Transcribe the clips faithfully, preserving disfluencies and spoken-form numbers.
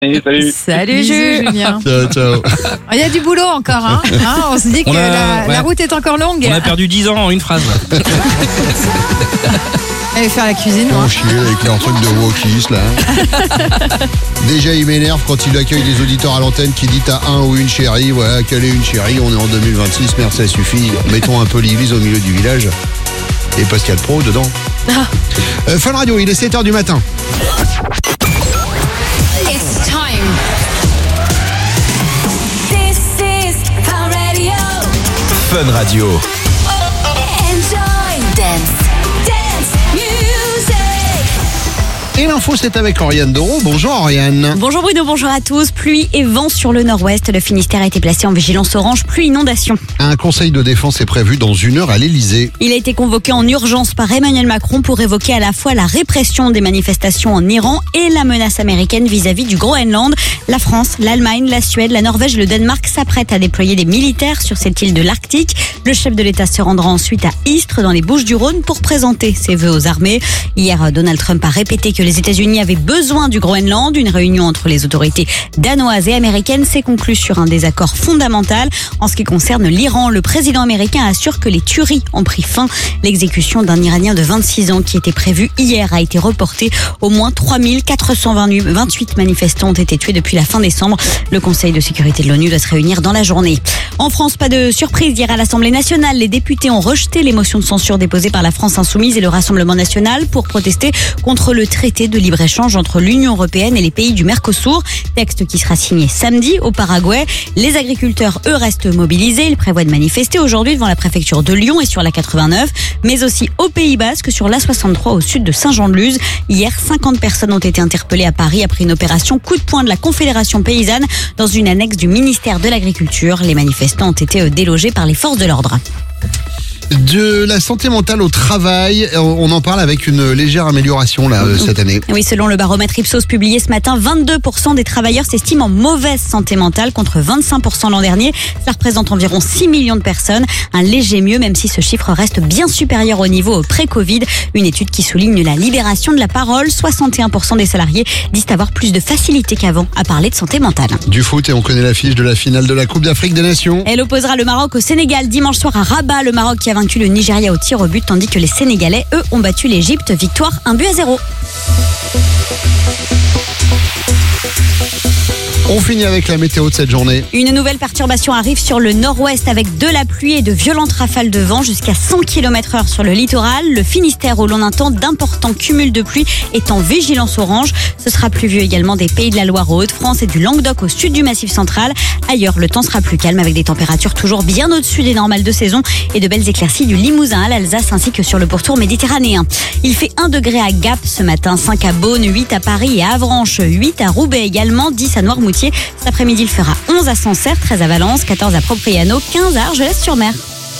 Et salut. Salut Bisous, Jules. Julien. Ciao, ciao. Il y a du boulot encore, hein. Hein, on se dit que On a- la, ouais. la route est encore longue. On a perdu dix ans en une phrase. Allez faire la cuisine, moi. On chie avec leur truc de wokis là. Déjà il m'énerve quand il accueille des auditeurs à l'antenne qui dit t'as un ou une chérie. Voilà, quelle est une chérie? On est en deux mille vingt-six, merde ça suffit. Mettons un peu l'église au milieu du village. Et Pascal Pro dedans. Euh, Fun Radio, il est sept heures du matin. It's time. This is Fun Radio. Fun Radio. Enjoy dance, dance music. Et l'info c'est avec Oriane Doro. Bonjour Oriane. Bonjour Bruno, bonjour à tous. Pluie et vent sur le nord-ouest. Le Finistère a été placé en vigilance orange, pluie inondation. Un conseil de défense est prévu dans une heure à l'Elysée. Il a été convoqué en urgence par Emmanuel Macron pour évoquer à la fois la répression des manifestations en Iran et la menace américaine vis-à-vis du Groenland. La France, l'Allemagne, la Suède, la Norvège et le Danemark s'apprêtent à déployer des militaires sur cette île de l'Arctique. Le chef de l'État se rendra ensuite à Istres dans les Bouches-du-Rhône pour présenter ses vœux aux armées. Hier, Donald Trump a répété que les États-Unis avaient besoin du Groenland. Une réunion entre les autorités danoises et américaines s'est conclue sur un désaccord fondamental. En ce qui concerne l'Iran, le président américain assure que les tueries ont pris fin. L'exécution d'un Iranien de vingt-six ans qui était prévue hier a été reportée. Au moins trois mille quatre cent vingt-huit manifestants ont été tués depuis la fin décembre. Le Conseil de sécurité de l'ONU doit se réunir dans la journée. En France, pas de surprise. Hier à l'Assemblée nationale, les députés ont rejeté les motions de censure déposées par la France Insoumise et le Rassemblement national pour protester contre le traité de libre-échange entre l'Union européenne et les pays du Mercosur. Texte qui sera signé samedi au Paraguay. Les agriculteurs, eux, restent mobilisés. Ils prévoient de manifester aujourd'hui devant la préfecture de Lyon et sur la quatre-vingt-neuf, mais aussi au Pays Basque sur l'A soixante-trois au sud de Saint-Jean-de-Luz. Hier, cinquante personnes ont été interpellées à Paris après une opération coup de poing de la Confédération paysanne dans une annexe du ministère de l'Agriculture. Les manifestants ont été délogés par les forces de l'ordre. De la santé mentale au travail, on en parle avec une légère amélioration là euh, cette année. Oui, selon le baromètre Ipsos publié ce matin, vingt-deux pour cent des travailleurs s'estiment en mauvaise santé mentale contre vingt-cinq pour cent l'an dernier. Ça représente environ six millions de personnes. Un léger mieux, même si ce chiffre reste bien supérieur au niveau pré-Covid. Une étude qui souligne la libération de la parole. soixante et un pour cent des salariés disent avoir plus de facilité qu'avant à parler de santé mentale. Du foot et on connaît l'affiche de la finale de la Coupe d'Afrique des Nations. Elle opposera le Maroc au Sénégal dimanche soir à Rabat. Le Maroc qui a vaincu le Nigeria au tir au but, tandis que les Sénégalais, eux, ont battu l'Égypte. Victoire un but à zéro. On finit avec la météo de cette journée. Une nouvelle perturbation arrive sur le nord-ouest avec de la pluie et de violentes rafales de vent jusqu'à cent kilomètres heure sur le littoral. Le Finistère, où l'on attend d'importants cumuls de pluie, est en vigilance orange. Ce sera pluvieux également des Pays de la Loire aux Hauts-de-France et du Languedoc au sud du Massif central. Ailleurs, le temps sera plus calme avec des températures toujours bien au-dessus des normales de saison et de belles éclaircies du Limousin à l'Alsace ainsi que sur le pourtour méditerranéen. Il fait un degré à Gap ce matin, cinq à Beaune, huit à Paris et à Avranches, huit à Roubaix également, dix à Noirmoutier. Cet après-midi, il fera onze à Sancerre, treize à Valence, quatorze à Propriano, quinze à Argelès-sur-Mer.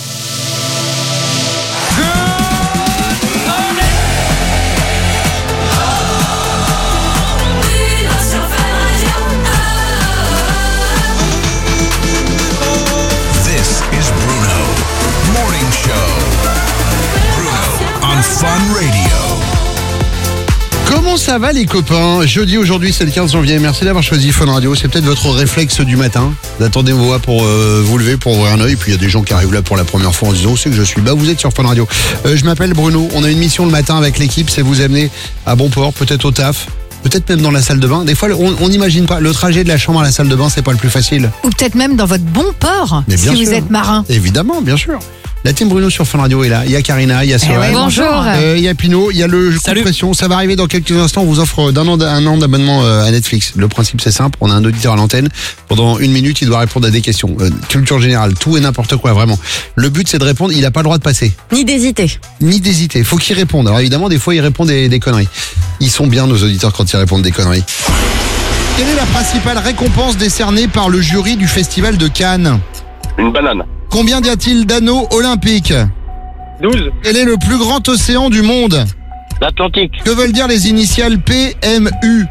This is Bruno. Morning Show. Bruno on Fun Radio. Comment ça va les copains? Jeudi aujourd'hui c'est le quinze janvier, merci d'avoir choisi Fun Radio. C'est peut-être votre réflexe du matin d'attendre vos voix pour euh, vous lever, pour ouvrir un œil. Puis il y a des gens qui arrivent là pour la première fois en se disant c'est que je suis, bah vous êtes sur Fun Radio. euh, Je m'appelle Bruno, on a une mission le matin avec l'équipe, c'est vous amener à bon port, peut-être au taf, peut-être même dans la salle de bain. Des fois on n'imagine pas, le trajet de la chambre à la salle de bain c'est pas le plus facile. Ou peut-être même dans votre bon port, Mais si bien vous sûr. êtes marin. Évidemment, bien sûr. La team Bruno sur Fun Radio est là. Il y a Karina, il y a Sorel. ouais, bonjour. Euh, il y a Pino, il y a le coup de Salut. pression. Ça va arriver dans quelques instants. On vous offre d'un an, un an d'abonnement euh, à Netflix. Le principe c'est simple. On a un auditeur à l'antenne. Pendant une minute, il doit répondre à des questions. Euh, culture générale, tout et n'importe quoi, vraiment. Le but c'est de répondre. Il n'a pas le droit de passer, Ni d'hésiter. ni d'hésiter. Faut qu'il réponde. Alors évidemment, des fois, il répond des, des conneries. Ils sont bien nos auditeurs quand ils répondent des conneries. Quelle est la principale récompense décernée par le jury du Festival de Cannes? Une banane. Combien y a-t-il d'anneaux olympiques? douze. Quel est le plus grand océan du monde? L'Atlantique. Que veulent dire les initiales P M U?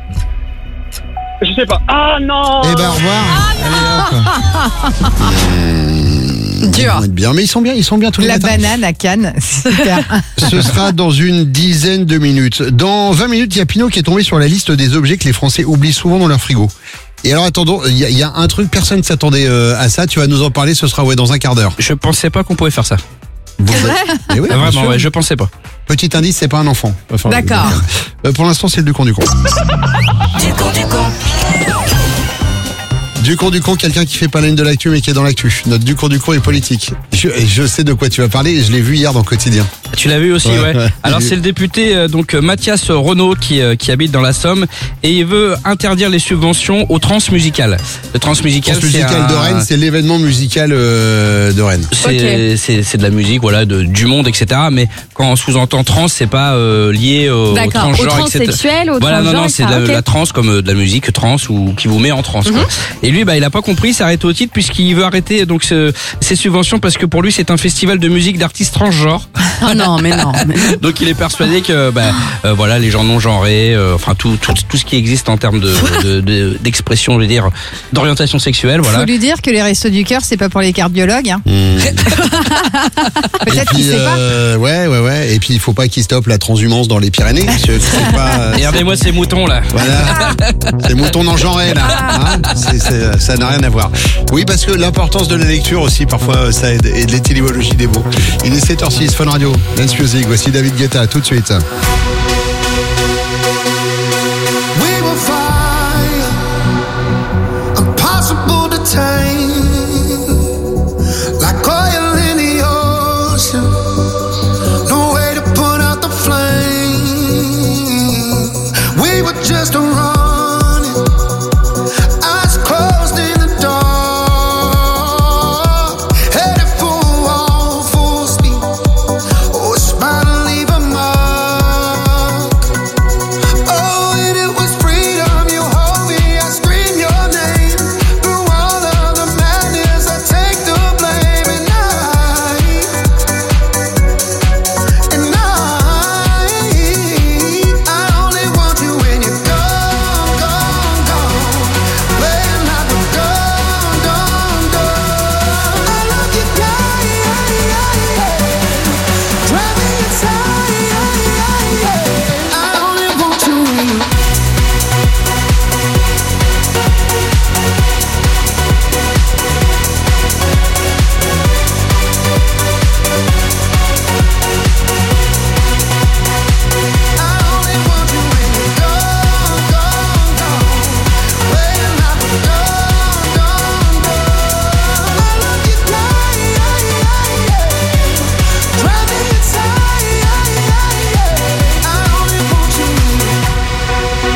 Je sais pas. Ah non. Eh ben au revoir. Allez, hop. Mmh. Ils Dur. vont être bien, mais ils sont bien, ils sont bien tous les La matins. banane à Cannes, c'est super. Ce sera dans une dizaine de minutes. Dans vingt minutes, il y a Pinot qui est tombé sur la liste des objets que les Français oublient souvent dans leur frigo. Et alors attendons, il y, a- il y a un truc, personne ne s'attendait euh, à ça. Tu vas nous en parler, ce sera ouais dans un quart d'heure. Je pensais pas qu'on pouvait faire ça. Vous- Eh oui, bien Vraiment, sûr. ouais, je pensais pas. Petit indice, c'est pas un enfant. Enfin, D'accord. euh, pour l'instant, c'est le du con du con. Du con du con, quelqu'un qui fait pas la ligne de l'actu mais qui est dans l'actu. Notre du con du con est politique. Je, je sais de quoi tu vas parler et je l'ai vu hier dans Quotidien. Tu l'as vu aussi, Ouais, ouais. ouais. Alors J'ai c'est vu. le député euh, donc euh, Mathias Renaud qui euh, qui habite dans la Somme et il veut interdire les subventions au transmusical. Le transmusical, Transmusical c'est un- de Rennes, c'est l'événement musical euh, de Rennes. C'est c'est c'est de la musique, voilà, de, du monde, et cetera. Mais quand on sous-entend trans, c'est pas euh, lié au, au D'accord. Au transgenre, et cetera. transsexuel, au Voilà, non, transgenre, non, et c'est de cetera. la, Ok. la trans comme euh, de la musique trans ou qui vous met en trans. Quoi. Et lui, bah, il a pas compris, il s'est arrêté au titre puisqu'il veut arrêter donc ce, ces subventions parce que pour lui, c'est un festival de musique d'artistes transgenres. Oh non, mais non. mais- Donc il est persuadé que bah, euh, voilà, les gens non genrés, euh, enfin tout, tout tout ce qui existe en termes de de- de- d'expression, je veux dire, d'orientation sexuelle, voilà. Faut lui dire que les restos du cœur, c'est pas pour les cardiologues. Hein. Et Peut-être qu'il puis, sait pas. euh, ouais, ouais, ouais. Et puis, il faut pas qu'il stoppe la transhumance dans les Pyrénées. parce que c'est pas, euh, Regardez-moi ces moutons là. Voilà, c'est mouton non genré là. Hein C'est- c'est- ça n'a rien à voir. Oui, parce que l'importance de la lecture aussi, parfois, ça aide. Et de l'étymologie des mots. Il est sept heures six, Fun Radio, Dance Music. Voici David Guetta, tout de suite. We will fire, impossible to tame, like oil in the ocean. No way to put out the flame. We were just running, eyes closed in the dark, headed for a wall, full speed. Oh, it's about to leave a mark. Oh, and it was freedom. You hold me, I scream your name. Through all of the madness, I take the blame. And I, and I, I only want you when you're gone, gone, gone. Playing like we're done, done, done. I love you, yeah, yeah, yeah, yeah. Drive me inside, yeah, yeah, yeah. I only want you when you're I only want you when you're gone, gone, gone. Playing like we're done, done, done. I love you, yeah, yeah, yeah, yeah. Drive me inside, yeah, yeah, yeah. I only want you when you're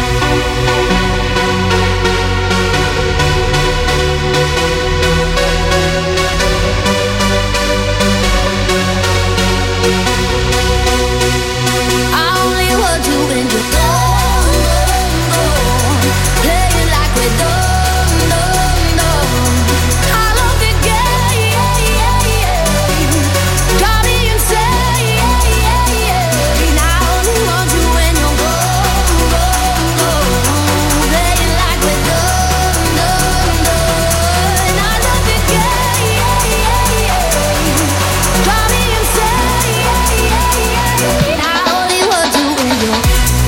I only want you when you're gone, gone, gone. Playing like we're done, done, done. I love you, yeah, yeah, yeah, yeah. Got me insane, yeah, yeah, yeah. And I only want you when you're gone, gone, gone. Playing like we're done, done, done. I love you, yeah, yeah, yeah, yeah. Got me insane, yeah, yeah, yeah. And I only want you when you're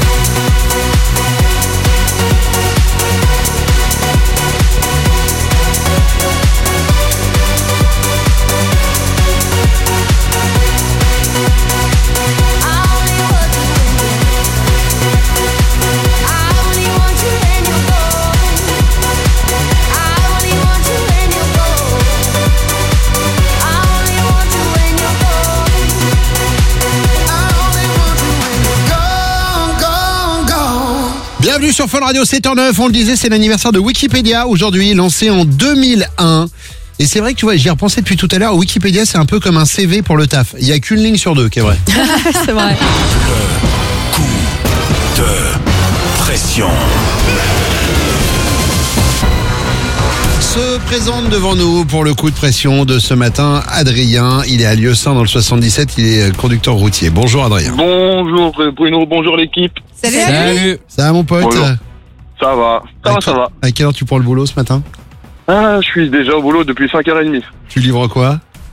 I only want you when you're I only want you when you're gone. I only want you when you're gone. I only want you when you're gone. I only want you when you're gone, gone, gone. Bienvenue sur Fun Radio sept heures neuf, on le disait, c'est l'anniversaire de Wikipédia aujourd'hui, lancé en deux mille un. Et c'est vrai que tu vois, j'y ai repensé depuis tout à l'heure, Wikipédia c'est un peu comme un C V pour le taf. Il n'y a qu'une ligne sur deux qui est vraie. C'est vrai. De pression. Se présente devant nous pour le coup de pression de ce matin, Adrien. Il est à Lieusaint dans le soixante-dix-sept, il est conducteur routier. Bonjour Adrien. Bonjour euh, Bruno, bonjour l'équipe. Salut, Annie. Salut. Ça va mon pote? Bonjour. Ça va, ça va, ça va. À quelle heure tu prends le boulot ce matin? Ah, je suis déjà au boulot depuis cinq heures trente. Tu livres quoi?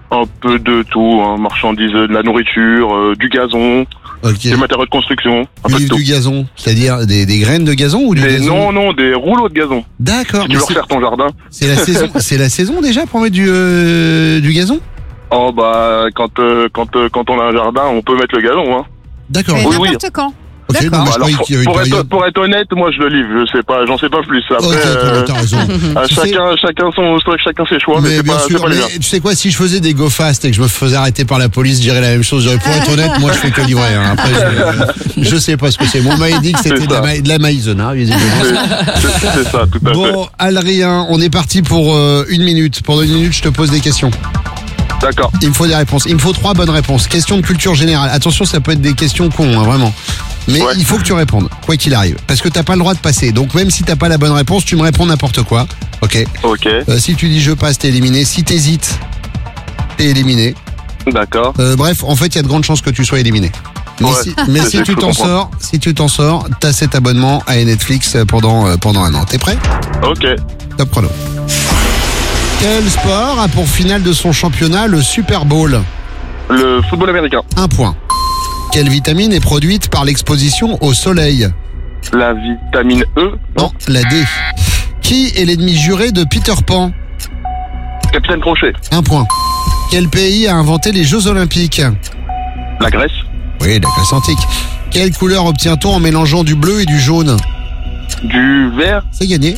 Un peu de tout, hein, marchandises, de la nourriture, euh, du gazon, Ok. des matériaux de construction, un Tu peu de livres tout. du gazon, c'est-à-dire des, des graines de gazon ou du Des- gazon? non, non, des rouleaux de gazon. D'accord. Si tu mais veux c'est- refaire ton jardin. C'est la saison. C'est la saison déjà pour mettre du euh, du gazon. Oh bah quand euh, quand euh, quand on a un jardin, on peut mettre le gazon. Hein. D'accord. Mais Oui, oui. n'importe quand. Ok, non, D'accord. moi, je Alors, croyais pour, qu'il y avait une pour être, période. pour être honnête, moi je le livre. Je sais pas, j'en sais pas plus. Après, Ok, euh, t'as raison. à Tu sais- chacun chacun son chacun ses choix, mais, Mais c'est bien pas c'est sûr, pas les mais miens. tu sais quoi, si je faisais des go fast et que je me faisais arrêter par la police, je dirais la même chose. Je dirais, pour être honnête, moi je fais que livrer. Hein. Après, je, je sais pas ce que c'est. Moi, on m'avait dit que c'était C'est de la, ça. ma- de la maïzena, visiblement. C'est c'est- c'est ça, tout à fait. Bon, Adrien, on est parti pour euh, une minute. Pendant une minute, je te pose des questions. D'accord. Il me faut des réponses. Il me faut trois bonnes réponses. Question de culture générale. Attention, ça peut être des questions cons, hein, vraiment. Mais Ouais. il faut que tu répondes, quoi qu'il arrive. Parce que t'as pas le droit de passer. Donc même si t'as pas la bonne réponse, tu me réponds n'importe quoi. Ok. Ok. Euh, si tu dis je passe, t'es éliminé. Si t'hésites, t'es éliminé. D'accord. Euh, bref, en fait, il y a de grandes chances que tu sois éliminé. Mais Ouais. si, mais Je si sais, tu je t'en comprends. sors, si tu t'en sors, t'as cet abonnement à Netflix pendant euh, pendant un an. T'es prêt? Ok. Top chrono. Quel sport a pour finale de son championnat le Super Bowl? Le football américain. Un point. Quelle vitamine est produite par l'exposition au soleil? La vitamine E. Non, la D. Qui est l'ennemi juré de Peter Pan? Capitaine Crochet. Un point. Quel pays a inventé les Jeux Olympiques? La Grèce. Oui, la Grèce antique. Quelle couleur obtient-on en mélangeant du bleu et du jaune? Du vert. C'est gagné.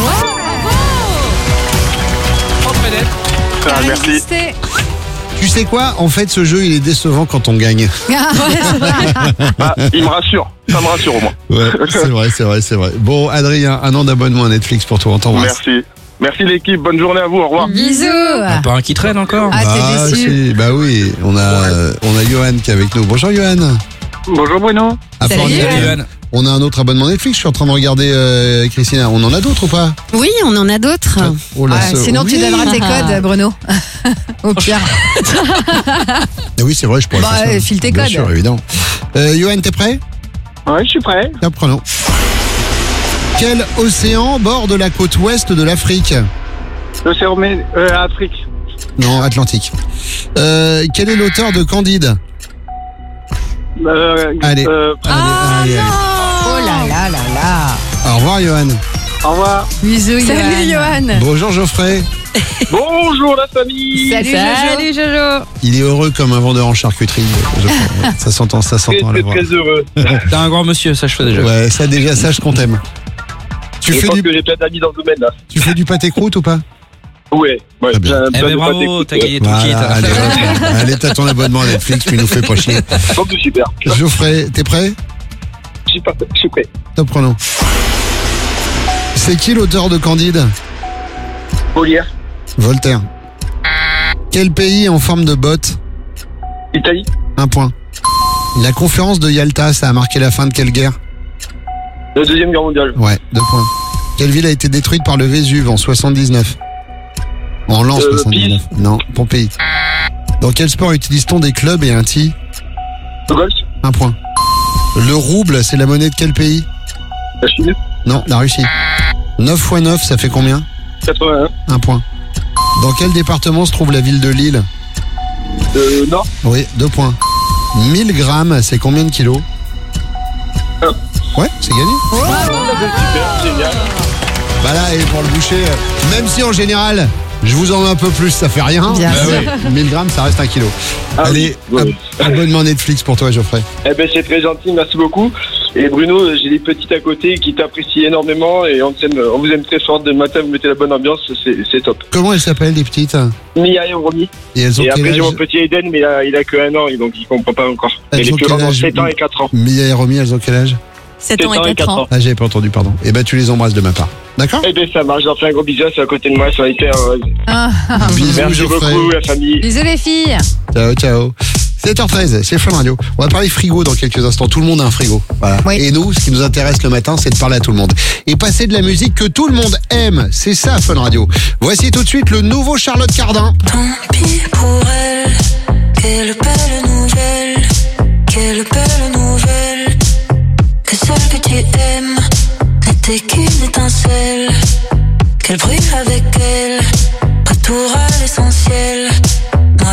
Ah, T'as merci. résisté. Tu sais quoi? En fait, ce jeu, il est décevant quand on gagne. Ah, il me rassure. Ça me rassure au moins. Ouais, c'est vrai, c'est vrai, c'est vrai. Bon, Adrien, un an d'abonnement à Netflix pour toi, on t'embrasse. Merci. Merci l'équipe. Bonne journée à vous. Au revoir. Bisous. Pas un qui traîne encore. Ah, Bah, t'es déçu. si, bah oui, on a, euh, on a Johan qui est avec nous. Bonjour Johan. Bonjour Bruno. À Salut, Fort-Niel, Johan. Johan. on a un autre abonnement Netflix, je suis en train de regarder euh, Christina. On en a d'autres ou pas? Oui, on en a d'autres. Oh là, Ah, ça- sinon, oui. tu donneras tes codes, Bruno. Au pire. Ah oui, c'est vrai, je pourrais Bah, faire ça. euh, file tes Bien codes. sûr, évidemment. Euh, Johan, t'es prêt? Ouais, je suis prêt. Top chrono. Quel océan borde la côte ouest de l'Afrique? L'océan euh, Afrique. Non, Atlantique. Euh, quel est l'auteur de Candide? Euh, Allez. euh, Allez, allez, allez. Oh là là là là. Au revoir Johan. au revoir. Bisous, Salut Johan. Bonjour Geoffrey. Bonjour la famille. Salut, Jojo. Jojo. Il est heureux comme un vendeur en charcuterie. Geoffrey. Ouais, ça s'entend, ça Très, s'entend à la très, voix. très heureux. T'es un grand monsieur, ça je fais déjà. Ouais, ça déjà, sache qu'on t'aime. Tu Je fais, pense du, que j'ai plein d'amis dans le domaine là. tu fais du pâté croûte ou pas? Ouais. Ouais. Très bien. j'ai un Eh plein ben de bravo, pâtés t'as coupés. gagné ton kit. Voilà, allez, hop, allez, t'as ton abonnement à Netflix, puis nous fais pas chier. Donc, c'est super. Geoffrey, t'es prêt? Je suis parti. Je suis prêt. Top chrono. C'est qui l'auteur de Candide? Molière. Voltaire. Quel pays est en forme de botte? Italie. Un point. La conférence de Yalta, ça a marqué la fin de quelle guerre? La deuxième guerre mondiale. Ouais, deux points. Quelle ville a été détruite par le Vésuve en soixante-dix-neuf? En l'an Euh, soixante-dix-neuf. Non, Pompéi. Dans quel sport utilise-t-on des clubs et un tee? Le golf. Un point. Le rouble, c'est la monnaie de quel pays? La Chine. Non, la Russie. neuf fois neuf, ça fait combien? quatre-vingt-un. Un point. Dans quel département se trouve la ville de Lille? Euh, Nord. Oui, deux points. mille grammes, c'est combien de kilos? Un. Ouais, c'est gagné. Super, génial. Bah là, et pour le boucher, euh, même si en général, je vous en mets un peu plus, ça fait rien. Bien Bah sûr. ouais, mille grammes, ça reste un kilo. Ah Allez, oui, oui. ab- abonnement Netflix pour toi, Geoffrey. Eh ben, c'est très gentil, merci beaucoup. Et Bruno, j'ai des petites à côté qui t'apprécient énormément et on, t'aime- on vous aime très fort. Dès le matin, vous mettez la bonne ambiance, c'est, c'est top. Comment elles s'appellent, les petites? Mia et Romy. Et elles ont Et quel après, j'ai âge? mon petit Eden, mais il a, il a que un an, et donc il comprend pas encore. Elles Mais les ont plus quel grands ont âge? sept ans et quatre ans. Mia et Romy, elles ont quel âge? sept ans et quatre ans. Ah, j'avais pas entendu, pardon. Eh ben, tu les embrasses de ma part. D'accord? Eh ben, ça marche, j'en fais un gros bisou, c'est à côté de moi, elles sont hyper heureuses. Ah. Bisous, Merci Geoffrey. beaucoup, la famille. Bisous, les filles. Ciao, ciao. sept heures treize, c'est Fun Radio. On va parler frigo dans quelques instants. Tout le monde a un frigo. Voilà. Oui. Et nous, ce qui nous intéresse le matin, c'est de parler à tout le monde. Et passer de la musique que tout le monde aime. C'est ça, Fun Radio. Voici tout de suite le nouveau Charlotte Cardin. Tant pis pour elle, quelle belle nouvelle, quelle belle nouvelle, que celle que tu aimes n'était qu'une étincelle, qu'elle brûle avec elle, retour à l'essentiel, moi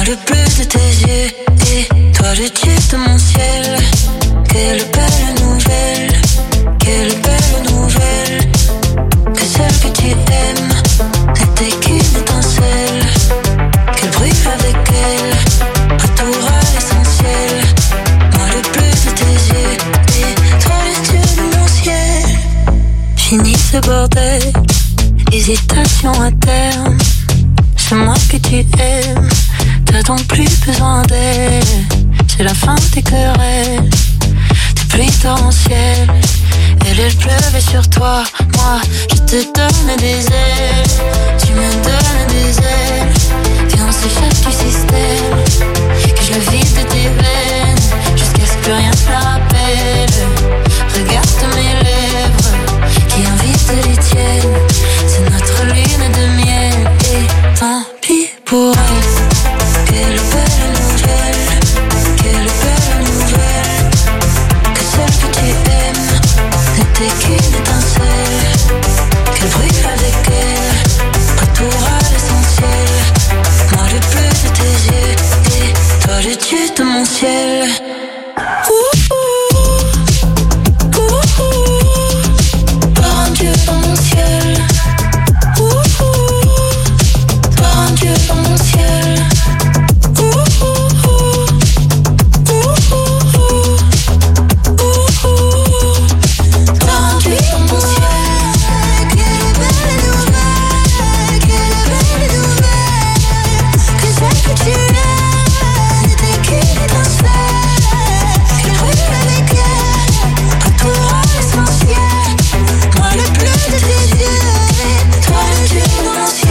le bleu de tes yeux et toi le dieu de mon ciel. Quelle belle nouvelle, quelle belle nouvelle, que celle que tu aimes n'était qu'une étincelle. Qu'elle brûle avec elle, retour à l'essentiel. Moi le bleu de tes yeux et toi le dieu de mon ciel. Fini ce bordel, hésitation à terme. C'est moi que tu aimes, t'as donc plus besoin d'elle. C'est la fin des querelles, des pluies torrentielles. Elle, elle pleuvait sur toi, moi je te donne des ailes. Tu me donnes des ailes, viens on s'échappe du système. Que je le vide de tes veines, jusqu'à ce que rien ne la rappelle. Regarde mes lèvres, qui invitent les tiennes. C'est notre lune de miel, et tant pis pour elle. Quelle belle nouvelle, quelle belle nouvelle, que celle que tu aimes n'était qu'une étincelle. Qu'elle brûle avec elle, retour à l'essentiel. Moi le bleu de tes yeux et toi le dieu de mon ciel. Ouh, ouh, ouh, ouh, par un dieu dans mon ciel. Ouh, ouh, par un dieu dans mon ciel. Ouh, ouh, ouh, ouh, ouh, ouh, par un dieu dans mon ciel. Quelle belle nouvelle, quelle belle nouvelle, que celle que tu aimes n'était qu'une étincelle. Qu'elle brûle avec elle, retour à l'essentiel. Moi le bleu de tes yeux, toi le dieu dans mon ciel.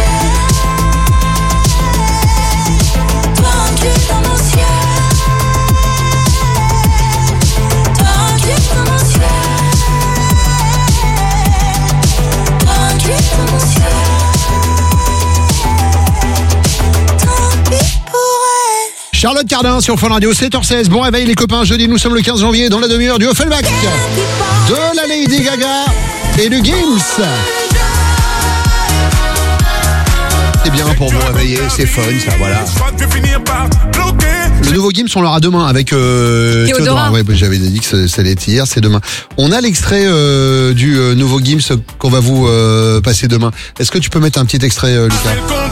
Toi un dieu dans mon ciel. Toi un dieu dans mon ciel. Toi un dieu dans mon ciel. Tant pis pour elle. Charlotte Cardin sur Fun Radio, sept heures seize. Bon réveil les copains, jeudi nous sommes le quinze janvier dans la demi-heure du Offenbach. De la Lady Gaga et du Gims. C'est bien pour vous réveiller, c'est fun ça, voilà. Le nouveau Gims, on l'aura demain avec euh, Théodora. Théodora. Ouais, bah, j'avais dit que ça, ça allait être hier, c'est demain. On a l'extrait euh, du euh, nouveau Gims qu'on va vous euh, passer demain. Est-ce que tu peux mettre un petit extrait, euh, Lucas?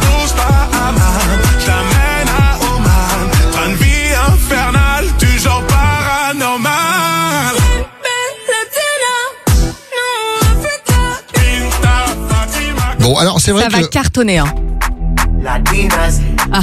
Bon, alors c'est vrai Ça que... va cartonner. Hein. Ah.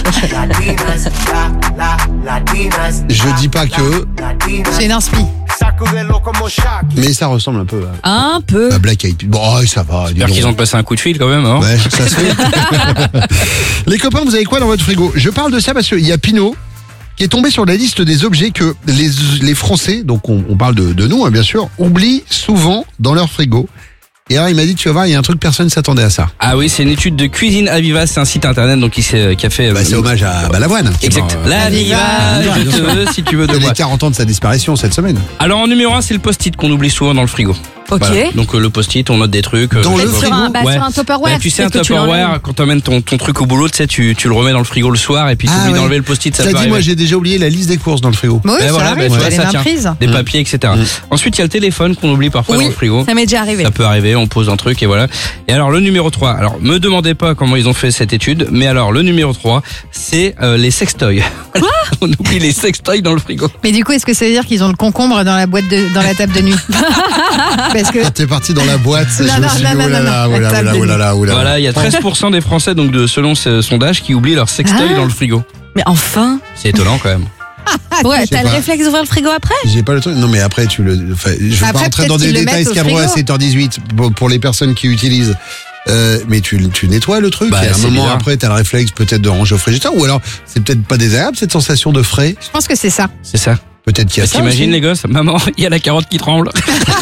Je dis pas que, C'est une inspi. mais ça ressemble un peu à, Un peu. à Black Eyed Peas. Bon, oh, ça va. dis J'espère donc. qu'ils ont passé un coup de fil quand même. Hein. Ouais, ça se fait. Les copains, vous avez quoi dans votre frigo? Je parle de ça parce qu'il y a Pinot qui est tombé sur la liste des objets que les, les Français, donc on, on parle de, de nous hein, bien sûr, oublient souvent dans leur frigo. Et alors il m'a dit, tu vas voir, il y a un truc, personne ne s'attendait à ça. Ah oui, c'est une étude de Cuisine Aviva, c'est un site internet donc qui, s'est- qui a fait. Bah, c'est hommage à Balavoine. qui est Exact. mort, euh, La Viva, Aviva, je te veux si tu veux de les moi. quarante ans de sa disparition cette semaine. Alors en numéro un, c'est le post-it qu'on oublie souvent dans le frigo. Ok. Voilà. Donc euh, le post-it, on note des trucs. euh, Dans je le sais pas. Sur un, bah, Ouais. sur un Tupperware. Ouais, tu sais, un peut-être que tu l'enlèves. Tupperware, quand t'emmènes ton, ton truc au boulot, tu sais, tu, tu le remets dans le frigo le soir et puis tu Ah, oublies ouais. d'enlever le post-it, ça T'as peut dit, arriver. moi j'ai déjà oublié la liste des courses dans le frigo. Oui, Ben ça voilà, ben, arrive, tu vois, t'as les ça mains tient. prises. Des papiers, et cetera. Mm. Ensuite, il y a le téléphone qu'on oublie parfois dans Oui, le frigo. ça m'est déjà arrivé. Ça peut arriver, on pose un truc et voilà. Et alors le numéro trois, alors me demandez pas comment ils ont fait cette étude, mais alors le numéro trois, c'est euh, les sextoys. On oublie les sextoys dans le frigo. Mais du coup, est-ce que ça veut dire qu'ils ont le concombre dans la boîte de, dans la table de nuit? Parce que Quand t'es parti dans la boîte, je Non, me non, suis non, dit, non, oh là non, là, non, oh là la là, table oh là là, oh là là. Voilà, il y a treize pour cent des Français donc de selon ce sondage qui oublient leur sextoy Ah. dans le frigo. Mais enfin. C'est étonnant quand même. Ouais, sais t'as le pas. réflexe d'ouvrir le frigo après? J'ai pas le truc. Non, mais après, tu le. Enfin, je vais pas Après, rentrer peut-être dans des qu'ils le détails mettent au scabreux à frigo. sept heures dix-huit pour, pour les personnes qui utilisent. Euh, mais tu, tu nettoies le truc Bah, et à un c'est moment bizarre. après, t'as le réflexe peut-être de ranger au frigidaire ou alors c'est peut-être pas désagréable cette sensation de frais. je pense que c'est ça. C'est ça. Peut-être qu'il y a Bah, ça. T'imagines aussi. les gosses, maman, il y a la carotte qui tremble.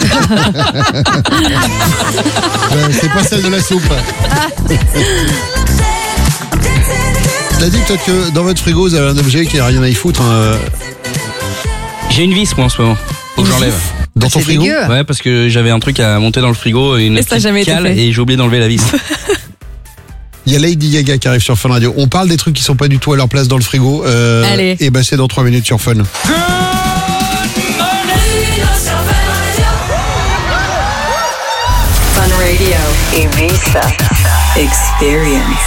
Ouais, c'est pas celle de la soupe. Cela dit, peut-être que dans votre frigo, vous avez un objet qui a rien à y foutre. hein. J'ai une vis moi en ce moment. Faut que Une j'enlève. vis Dans Ah, ton c'est frigo dégueu. Ouais, parce que j'avais un truc à monter dans le frigo, une Et ça a petite jamais été cale, fait. et j'ai oublié d'enlever la vis. Il y a Lady Gaga qui arrive sur Fun Radio. On parle des trucs qui sont pas du tout à leur place dans le frigo. Euh, Allez. Et bah c'est dans trois minutes sur Fun. Fun Radio. Ibiza Experience.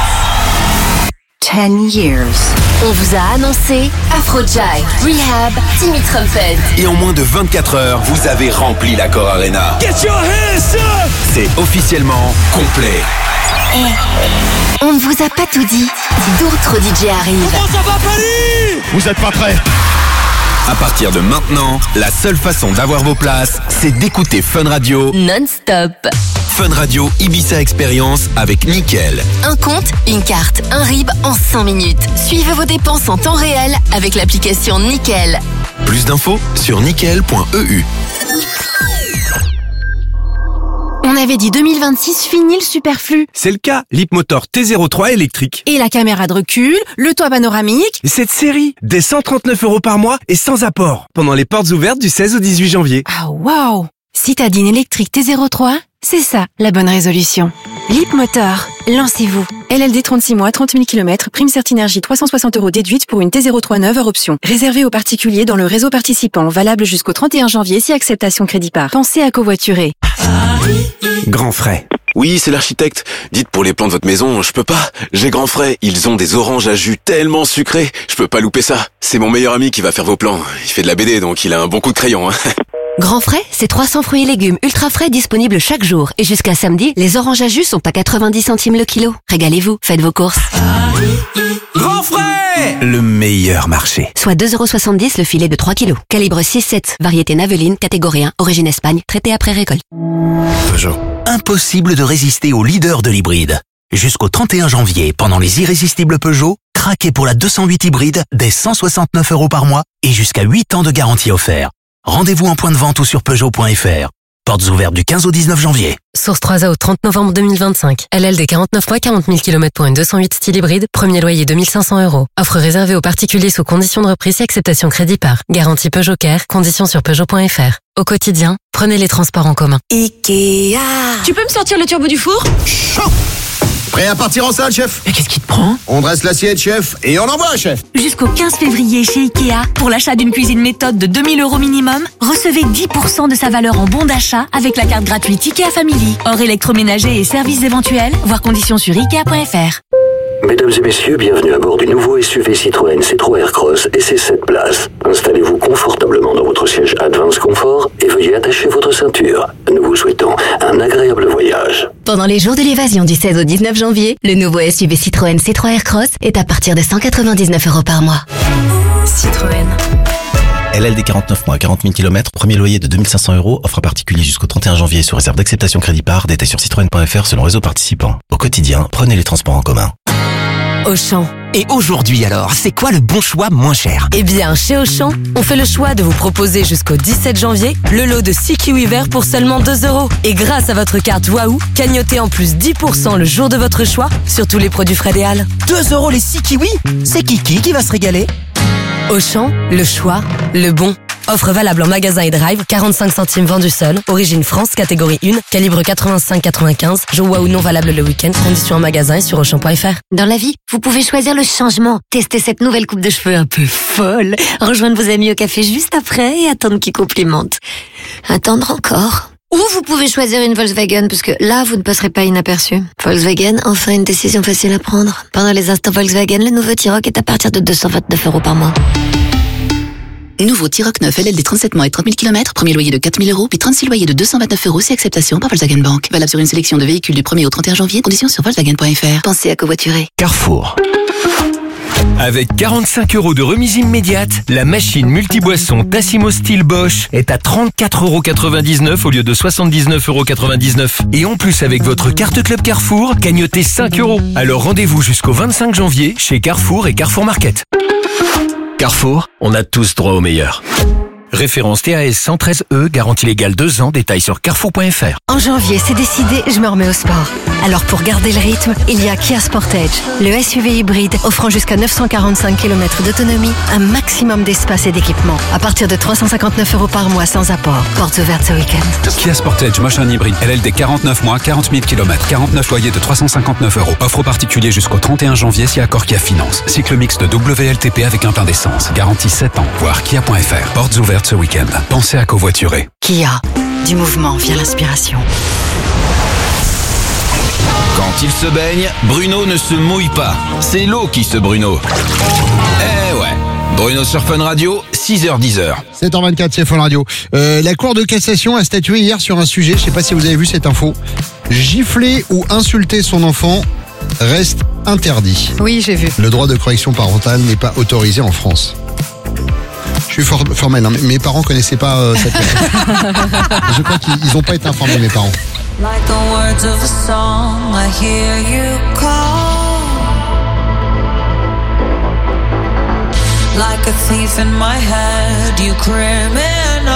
ten years. On vous a annoncé Afrojack, Rehab, Timmy Trumpet. Et en moins de vingt-quatre heures, vous avez rempli l'Accor Arena. Get your hands up! C'est officiellement complet. Et on ne vous a pas tout dit. D'autres D J arrivent. Comment ça va, Paris? Vous êtes pas prêts? À partir de maintenant, la seule façon d'avoir vos places, c'est d'écouter Fun Radio Non-stop. Fun Radio Ibiza Experience avec Nickel. Un compte, une carte, un R I B en cinq minutes. Suivez vos dépenses en temps réel avec l'application Nickel. Plus d'infos sur nickel point e u. On avait dit deux mille vingt-six, fini le superflu. C'est le cas, l'Hipmotor T zéro trois électrique. Et la caméra de recul, le toit panoramique. Et cette série, des cent trente-neuf euros par mois et sans apport. Pendant les portes ouvertes du seize au dix-huit janvier. Ah waouh! Citadine électrique T zéro trois, c'est ça la bonne résolution. Leapmotor, lancez-vous. L L D trente-six mois, trente mille kilomètres, prime Certinergie trois cent soixante euros déduite pour une T zéro trois neuve hors option. Réservé aux particuliers dans le réseau participant, valable jusqu'au trente et un janvier si acceptation crédit par. Pensez à covoiturer. Grand frais. Oui, c'est l'architecte. Dites pour les plans de votre maison, je peux pas. J'ai grand frais. Ils ont des oranges à jus tellement sucrés. Je peux pas louper ça. C'est mon meilleur ami qui va faire vos plans. Il fait de la B D, donc il a un bon coup de crayon. Hein. Grand frais, c'est trois cents fruits et légumes ultra frais disponibles chaque jour. Et jusqu'à samedi, les oranges à jus sont à quatre-vingt-dix centimes le kilo. Régalez-vous, faites vos courses. Grand frais! Le meilleur marché. Soit deux euros soixante-dix le filet de trois kilos. Calibre six sept, variété Naveline, catégorie un, origine Espagne, traité après récolte. Peugeot. Impossible de résister au leader de l'hybride. Jusqu'au trente et un janvier, pendant les irrésistibles Peugeot, craquez pour la deux cent huit hybride dès cent soixante-neuf euros par mois et jusqu'à huit ans de garantie offert. Rendez-vous en point de vente ou sur Peugeot point f r. Portes ouvertes du quinze au dix-neuf janvier. Source trois A au trente novembre deux mille vingt-cinq. L L D quarante-neuf mois, quarante mille kilomètres pour une deux cent huit style hybride. Premier loyer deux mille cinq cents euros. Offre réservée aux particuliers sous conditions de reprise et acceptation crédit par. Garantie Peugeot Care. Conditions sur Peugeot point f r. Au quotidien, prenez les transports en commun. Ikea. Tu peux me sortir le turbo du four? Prêt à partir en salle, chef? Mais qu'est-ce qui te prend? On dresse l'assiette, chef, et on envoie, chef. Jusqu'au quinze février chez Ikea, pour l'achat d'une cuisine méthode de deux mille euros minimum, recevez dix pour cent de sa valeur en bon d'achat avec la carte gratuite Ikea Family. Hors électroménager et services éventuels, voir conditions sur ikea point f r. Mesdames et messieurs, bienvenue à bord du nouveau S U V Citroën C trois Aircross et ses sept places. Installez-vous confortablement dans votre siège Advance Confort et veuillez attacher votre ceinture. Nous vous souhaitons un agréable voyage. Pendant les jours de l'évasion du seize au dix-neuf janvier, le nouveau S U V Citroën C trois Aircross est à partir de cent quatre-vingt-dix-neuf euros par mois. Citroën. L L D quarante-neuf mois, quarante mille kilomètres, premier loyer de deux mille cinq cents euros, offre à particulier jusqu'au trente et un janvier sous réserve d'acceptation crédit par, détail sur citroën point f r selon réseau participant. Au quotidien, prenez les transports en commun. Auchan. Et aujourd'hui alors, c'est quoi le bon choix moins cher? Eh bien, chez Auchan, on fait le choix de vous proposer jusqu'au dix-sept janvier le lot de six kiwis verts pour seulement deux euros. Et grâce à votre carte Waouh, cagnotez en plus dix pour cent le jour de votre choix sur tous les produits Fred et Hall. deux euros les six kiwis? C'est Kiki qui va se régaler. Auchan, le choix, le bon. Offre valable en magasin et drive, quarante-cinq centimes vendu seul, origine France, catégorie un, calibre quatre-vingt-cinq quatre-vingt-quinze, jour Waouh non valable le week-end, conditions en magasin et sur auchan point f r. Dans la vie, vous pouvez choisir le changement. Tester cette nouvelle coupe de cheveux un peu folle. Rejoindre vos amis au café juste après et attendre qu'ils complimentent. Attendre encore. Ou vous pouvez choisir une Volkswagen parce que là, vous ne passerez pas inaperçu. Volkswagen, enfin une décision facile à prendre. Pendant les instants Volkswagen, le nouveau T-Roc est à partir de deux cent vingt-neuf euros par mois. Nouveau T-Roc neuf L L D trente-sept mois et trente mille kilomètres, premier loyer de quatre mille euros, puis trente-six loyers de deux cent vingt-neuf euros, c'est acceptation par Volkswagen Bank. Valable sur une sélection de véhicules du premier au trente et un janvier, conditions sur volkswagen point f r. Pensez à covoiturer. Carrefour. Avec quarante-cinq euros de remise immédiate, la machine multiboisson Tassimo Steel Bosch est à trente-quatre euros quatre-vingt-dix-neuf au lieu de soixante-dix-neuf euros quatre-vingt-dix-neuf. Et en plus, avec votre carte Club Carrefour, cagnotez cinq euros. Alors rendez-vous jusqu'au vingt-cinq janvier chez Carrefour et Carrefour Market. Carrefour, on a tous droit au meilleur. Référence T A S cent treize E, garantie légale deux ans, détail sur carrefour point f r. En janvier, c'est décidé, je me remets au sport. Alors pour garder le rythme, il y a Kia Sportage, le S U V hybride offrant jusqu'à neuf cent quarante-cinq kilomètres d'autonomie, un maximum d'espace et d'équipement. À partir de trois cent cinquante-neuf euros par mois sans apport. Portes ouvertes ce week-end. Kia Sportage Motion Hybride, L L D quarante-neuf mois, quarante mille kilomètres, quarante-neuf loyers de trois cent cinquante-neuf euros. Offre aux particuliers jusqu'au trente et un janvier si accord Kia Finance. Cycle mixte W L T P avec un plein d'essence. Garantie sept ans. Voir kia point f r. Portes ouvertes ce week-end. Pensez à covoiturer. Kia, du mouvement vient l'inspiration. Quand il se baigne, Bruno ne se mouille pas. C'est l'eau qui se Bruno. Eh ouais. Bruno sur Fun Radio, six heures dix. sept heures vingt-quatre, c'est Fun Radio. Euh, la Cour de cassation a statué hier sur un sujet, je sais pas si vous avez vu cette info. Gifler ou insulter son enfant reste interdit. Oui, j'ai vu. Le droit de correction parentale n'est pas autorisé en France. Je suis for- formel, hein, mes parents connaissaient pas euh, cette loi. Je crois qu'ils n'ont pas été informés, mes parents. Like the words of a song, I hear you call. Like a thief in my head, you criminal.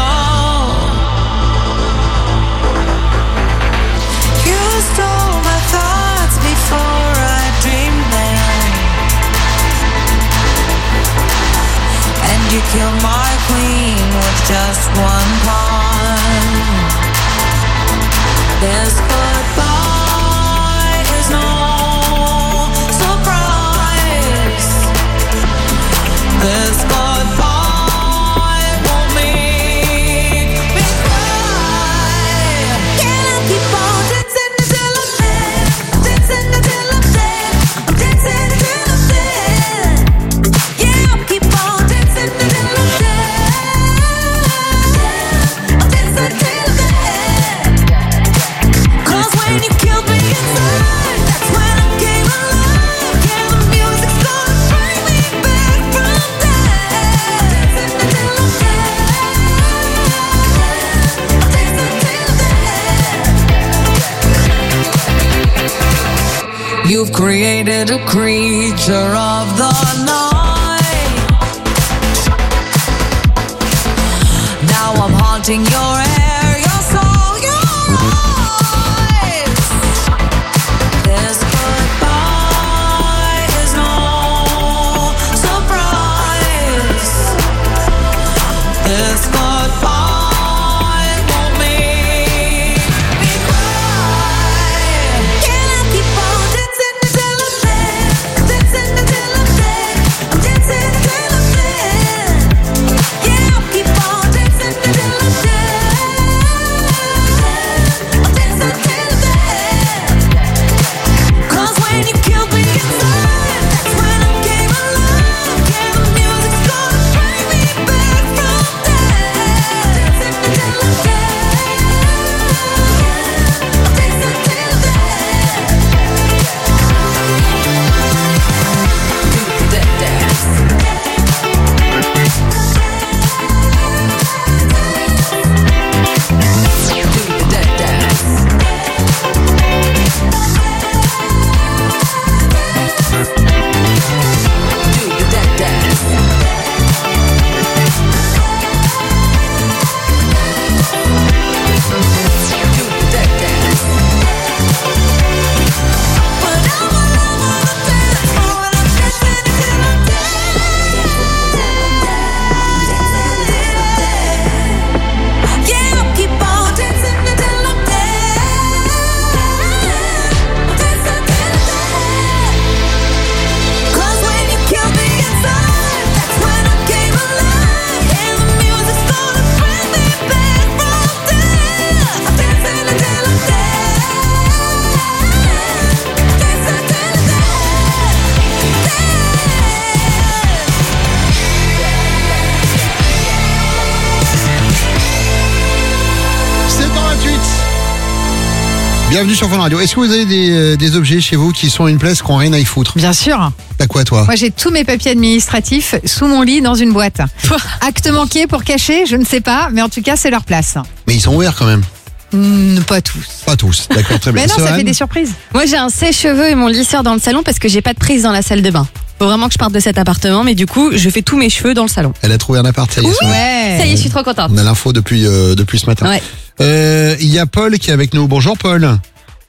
You stole my thoughts before I dreamed them. And you killed my queen with just one pawn. This goodbye is no surprise. This goodbye won't make me cry. Can I keep on dancing until I'm dead? Dancing until I'm dead. I'm dancing until I'm dead. Yeah, I'll keep on dancing until I'm dead. I'm dancing until I'm dead. Cause when you killed me inside, that's when I came alive. Yeah, the music's gonna bring me back from death. Until I'm dead. You've created a creature of the night. Now I'm haunting your air, your soul, your eyes. This goodbye is no surprise. This goodbye won't make me cry. Can I keep on dancing until I'm dead? Dancing until I'm dead. I'm dancing until I'm dead. Yeah, I'll keep on dancing until I'm dead. I'm dancing until I'm dead. Cause when you killed me inside, that's when I came alive. Yeah, the music's gonna bring me back from death. Dancing until I'm dead. I'm dancing until I'm dead. Do that dance. Do that dance. Do that dance. Do that dance. But I'm all over the dance floor and I'm dancing until I'm dead. Yeah, I'll keep on dancing until I'm dead. I'm dancing until I'm dead. Cause when you killed me inside, that's when I came alive. Yeah, the music's gonna bring me back from death. I'm dancing until I'm dead. Dancing until I'm sept heures vingt-huit. Bienvenue sur Fun Radio. Est-ce que vous avez des, euh, des objets chez vous qui sont à une place qui n'ont rien à y foutre? Bien sûr. T'as quoi, toi? Moi, j'ai tous mes papiers administratifs sous mon lit dans une boîte. Acte manqué pour cacher, je ne sais pas, mais en tout cas, c'est leur place. Mais ils sont ouverts quand même. Hmm, pas tous. Pas tous, d'accord, très bien. Mais non, ça Sohan fait des surprises. Moi, j'ai un sèche-cheveux et mon lisseur dans le salon parce que j'ai pas de prise dans la salle de bain. Faut vraiment que je parte de cet appartement, mais du coup, je fais tous mes cheveux dans le salon. Elle a trouvé un appart, ça y est. Sohan. Ouais. Ça y est, je suis trop contente. On a l'info depuis, euh, depuis ce matin. Ouais. Euh, Il y a Paul qui est avec nous. Bonjour Paul.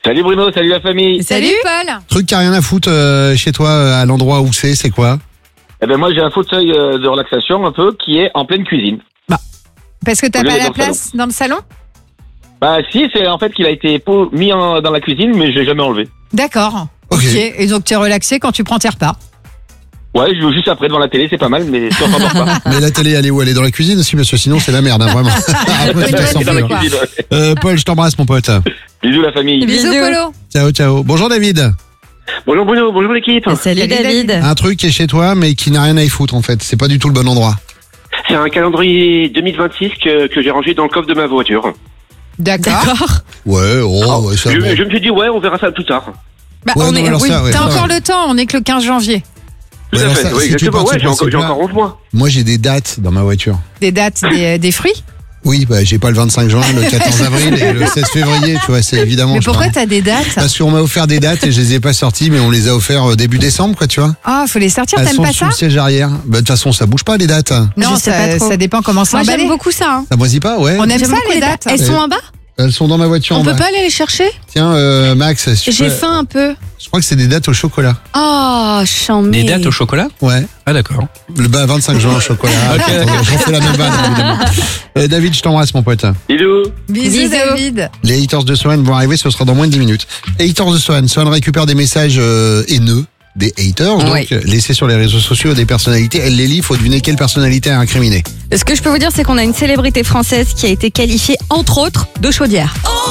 Salut Bruno, salut la famille. Salut Paul. Truc qui a rien à foutre euh, chez toi, euh, à l'endroit où c'est, c'est quoi? Eh ben moi j'ai un fauteuil euh, de relaxation un peu qui est en pleine cuisine. Parce que t'as Au lieu pas d'être la dans le place dans le salon? Bah si, c'est en fait qu'il a été po- mis en- dans la cuisine, mais je l'ai jamais enlevé. D'accord. Ok. Et donc tu es relaxé quand tu prends tes repas. Ouais, je joue juste après devant la télé, c'est pas mal, mais si on s'endort pas. Mais la télé, elle est où? Elle est dans la cuisine aussi, parce que sinon c'est la merde, hein, vraiment. Après, tu te sens Dans la plus, hein. cuisine, ouais. Euh, Paul, je t'embrasse, mon pote. Bisous la famille. Bisous Polo. Ciao, ciao. Bonjour David. Bonjour Bruno, bonjour l'équipe. Salut David. Un truc qui est chez toi, mais qui n'a rien à y foutre en fait. C'est pas du tout le bon endroit. C'est un calendrier deux mille vingt-six que, que j'ai rangé dans le coffre de ma voiture. D'accord. Ouais, oh, ouais, ça Je, bon. je me suis dit ouais, on verra ça plus tard. Bah, Ouais, on non, est, alors oui, ça, ouais, t'as ça encore va. le temps, on est que le quinze janvier. Tout Ouais, à alors fait, ça, oui, si tu exactement. pars Ouais, ce j'ai encore, j'ai principe-là- encore onze mois. Moi, j'ai des dates dans ma voiture. Des dates, des, des fruits. Oui, bah, j'ai pas le vingt-cinq juin, le quatorze avril et le seize février, tu vois, c'est évidemment. Mais je pourquoi parle. t'as des dates? Parce qu'on m'a offert des dates et je les ai pas sorties, mais on les a offerts euh, début décembre, quoi, tu vois. Ah, faut les sortir, Elles t'aimes sont pas sous ça? le siège arrière. Bah, de toute façon, ça bouge pas, les dates. Non, Je sais pas ça, trop. ça dépend comment c'est Moi emballé. j'aime beaucoup ça. hein. Ça moisit pas, ouais. On aime J'aime ça beaucoup les les dates. Elles sont en bas? Elles sont dans ma voiture On en peut bas. pas aller les chercher? Tiens, euh, Max, si tu J'ai peux- faim un peu. je crois que c'est des dates au chocolat. Oh, chambé. Des dates au chocolat? Ouais. Ah d'accord. Le bah, vingt-cinq juin au chocolat. Ok. Attends, j'en fais la même vanne, évidemment. Euh, David, je t'embrasse, mon pote. Bisous. Bisous, Bisous. David. Les haters de Swan vont arriver, ce sera dans moins de dix minutes. Haters de Swan, Swan récupère des messages euh, haineux des haters, donc Oui. euh, laissés sur les réseaux sociaux des personnalités. Elle les lit, faut deviner quelle personnalité a incriminé. Ce que je peux vous dire, c'est qu'on a une célébrité française qui a été qualifiée, entre autres, de chaudière.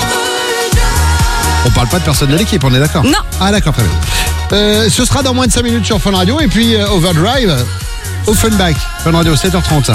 On parle pas de personne de l'équipe, on est d'accord? Non. Ah d'accord, très bien. Euh, ce sera dans moins de cinq minutes sur Fun Radio et puis euh, Overdrive, Offenbach, Fun Radio, sept heures trente.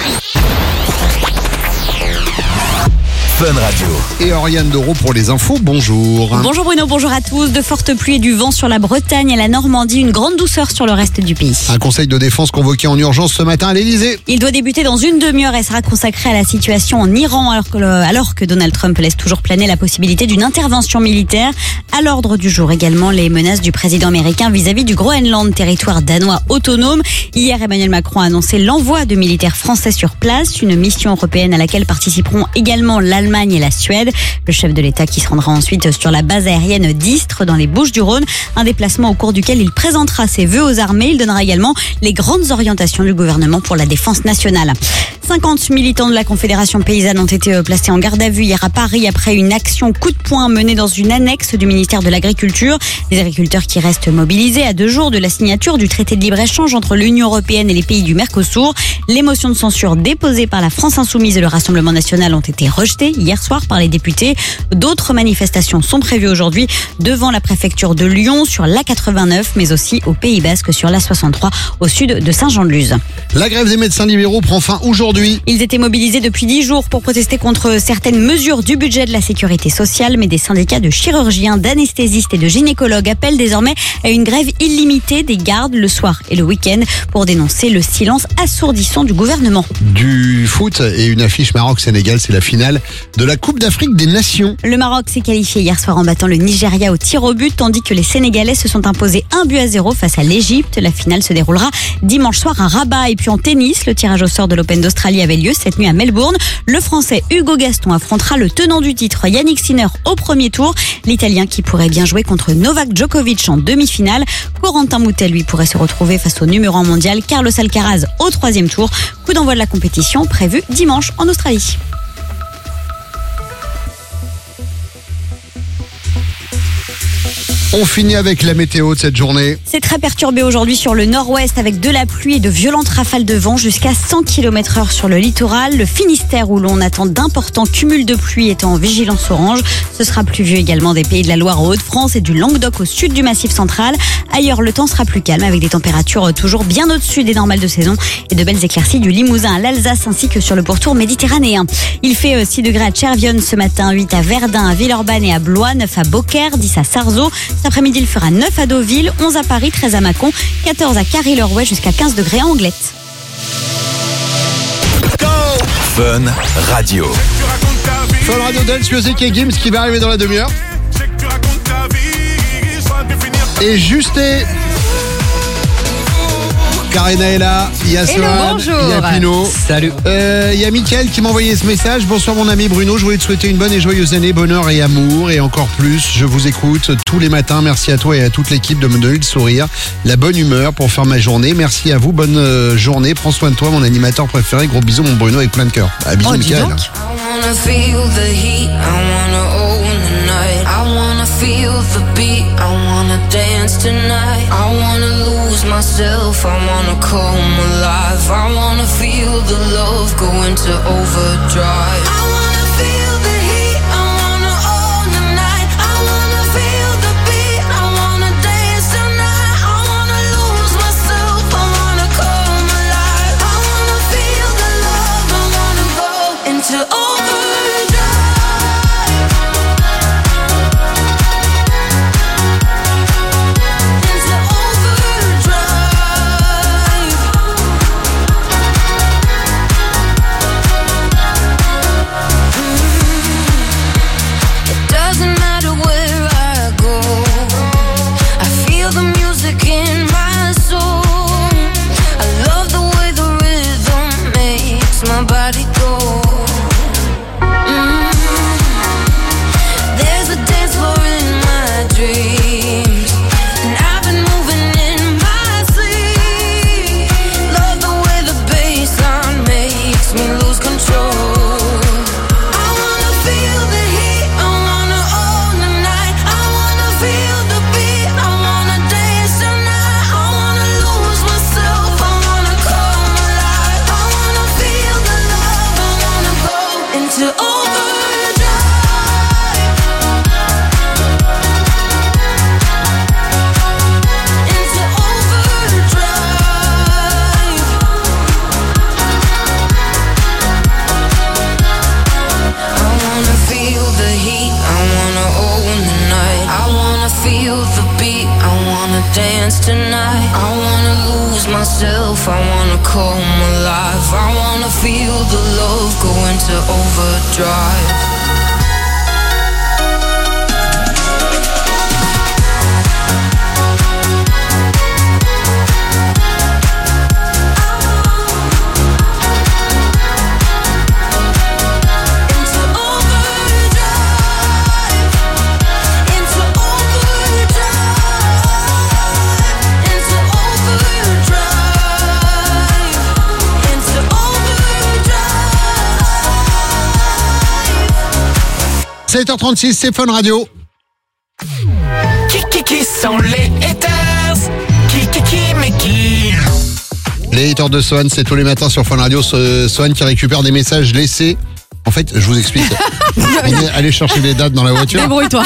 Fun Radio. Et Oriane Doro pour les infos, bonjour. Bonjour Bruno, bonjour à tous. De fortes pluies et du vent sur la Bretagne et la Normandie, une grande douceur sur le reste du pays. Un conseil de défense convoqué en urgence ce matin à l'Elysée. Il doit débuter dans une demi-heure et sera consacré à la situation en Iran alors que, le- alors que Donald Trump laisse toujours planer la possibilité d'une intervention militaire. À l'ordre du jour également les menaces du président américain vis-à-vis du Groenland, territoire danois autonome. Hier, Emmanuel Macron a annoncé l'envoi de militaires français sur place, une mission européenne à laquelle participeront également l'Allemagne et la Suède. Le chef de l'État qui se rendra ensuite sur la base aérienne d'Istres dans les Bouches-du-Rhône, un déplacement au cours duquel il présentera ses vœux aux armées. Il donnera également les grandes orientations du gouvernement pour la défense nationale. cinquante militants de la Confédération paysanne ont été euh, placés en garde à vue hier à Paris après une action coup de poing menée dans une annexe du ministère de l'Agriculture. Les agriculteurs qui restent mobilisés à deux jours de la signature du traité de libre-échange entre l'Union européenne et les pays du Mercosur. Les motions de censure déposées par la France Insoumise et le Rassemblement national ont été rejetées hier soir par les députés. D'autres manifestations sont prévues aujourd'hui devant la préfecture de Lyon sur l'A quatre-vingt-neuf, mais aussi au Pays Basque sur l'A soixante-trois au sud de Saint-Jean-de-Luz. La grève des médecins libéraux prend fin aujourd'hui. Ils étaient mobilisés depuis dix jours pour protester contre certaines mesures du budget de la sécurité sociale, mais des syndicats de chirurgiens, d'anesthésistes et de gynécologues appellent désormais à une grève illimitée des gardes le soir et le week-end pour dénoncer le silence assourdissant du gouvernement. Du foot et une affiche Maroc-Sénégal, c'est la finale de la Coupe d'Afrique des Nations. Le Maroc s'est qualifié hier soir en battant le Nigeria au tir au but, tandis que les Sénégalais se sont imposés un but à zéro face à l'Égypte. La finale se déroulera dimanche soir à Rabat. Et puis en tennis, le tirage au sort de l'Open d'Australie avait lieu cette nuit à Melbourne. Le Français Hugo Gaston affrontera le tenant du titre Yannick Sinner au premier tour. L'Italien qui pourrait bien jouer contre Novak Djokovic en demi-finale. Corentin Moutet, lui, pourrait se retrouver face au numéro un mondial Carlos Alcaraz au troisième tour. Coup d'envoi de la compétition prévu dimanche en Australie. On finit avec la météo de cette journée. C'est très perturbé aujourd'hui sur le nord-ouest avec de la pluie et de violentes rafales de vent jusqu'à cent kilomètres heure sur le littoral. Le Finistère où l'on attend d'importants cumuls de pluie est en vigilance orange. Ce sera pluvieux également des Pays de la Loire aux Hauts-de-France et du Languedoc au sud du Massif central. Ailleurs, le temps sera plus calme avec des températures toujours bien au-dessus des normales de saison et de belles éclaircies du Limousin à l'Alsace ainsi que sur le pourtour méditerranéen. Il fait six degrés à Chervionne ce matin, huit à Verdun, à Villeurbanne et à Blois, neuf à Beaucaire, dix à Sarzeau. Cet après-midi, il fera neuf à Deauville, onze à Paris, treize à Mâcon, quatorze à Carry-le-Rouet jusqu'à quinze degrés à Anglette. Fun Radio. Fun Radio Dance Music et Gims qui va arriver dans la demi-heure. Et juste et... Karina est là, il y a Hello, Sohan, bonjour. il y a Pino. Salut. Euh, Il y a Mickaël qui m'a envoyé ce message. Bonsoir mon ami Bruno, je voulais te souhaiter une bonne et joyeuse année, bonheur et amour. Et encore plus, je vous écoute tous les matins. Merci à toi et à toute l'équipe de me donner le sourire, la bonne humeur pour faire ma journée. Merci à vous, bonne euh, journée. Prends soin de toi, mon animateur préféré. Gros bisous mon Bruno avec plein de cœur. Ah, bisous Oh, dis Mickaël. donc. I wanna feel the heat, I wanna own the night. I wanna feel the beat, I wanna dance tonight. I wanna lose myself, I wanna come alive. I wanna feel the love go into overdrive. I wanna feel the heat, I wanna own the night. I wanna feel the beat, I wanna dance tonight. I wanna lose myself, I wanna come alive. I wanna feel the love, I wanna go into overdrive. Doesn't matter where I go, I feel the music in my soul. I love the way the rhythm makes my body go. Mm. There's a dance floor in my dreams, and I've been moving in my sleep. Love the way the bassline makes me lose control. I wanna feel the heat, I wanna own the night. I wanna feel the beat, I wanna dance tonight. I wanna lose myself, I wanna come alive. I wanna feel the love, I wanna go into overdrive. Into overdrive. I wanna feel the heat, I wanna own the night. I wanna feel the beat, I wanna dance tonight. I wanna lose myself, I wanna come alive. I wanna feel the love go into overdrive. sept heures trente-six, c'est Fun Radio. Qui, qui, qui sont les haters? Qui, qui, qui, mais qui? Les haters de Sohan, c'est tous les matins sur Fun Radio. Ce- Sohan qui récupère des messages laissés. En fait, je vous explique. On est allé chercher les dates dans la voiture. Débrouille-toi.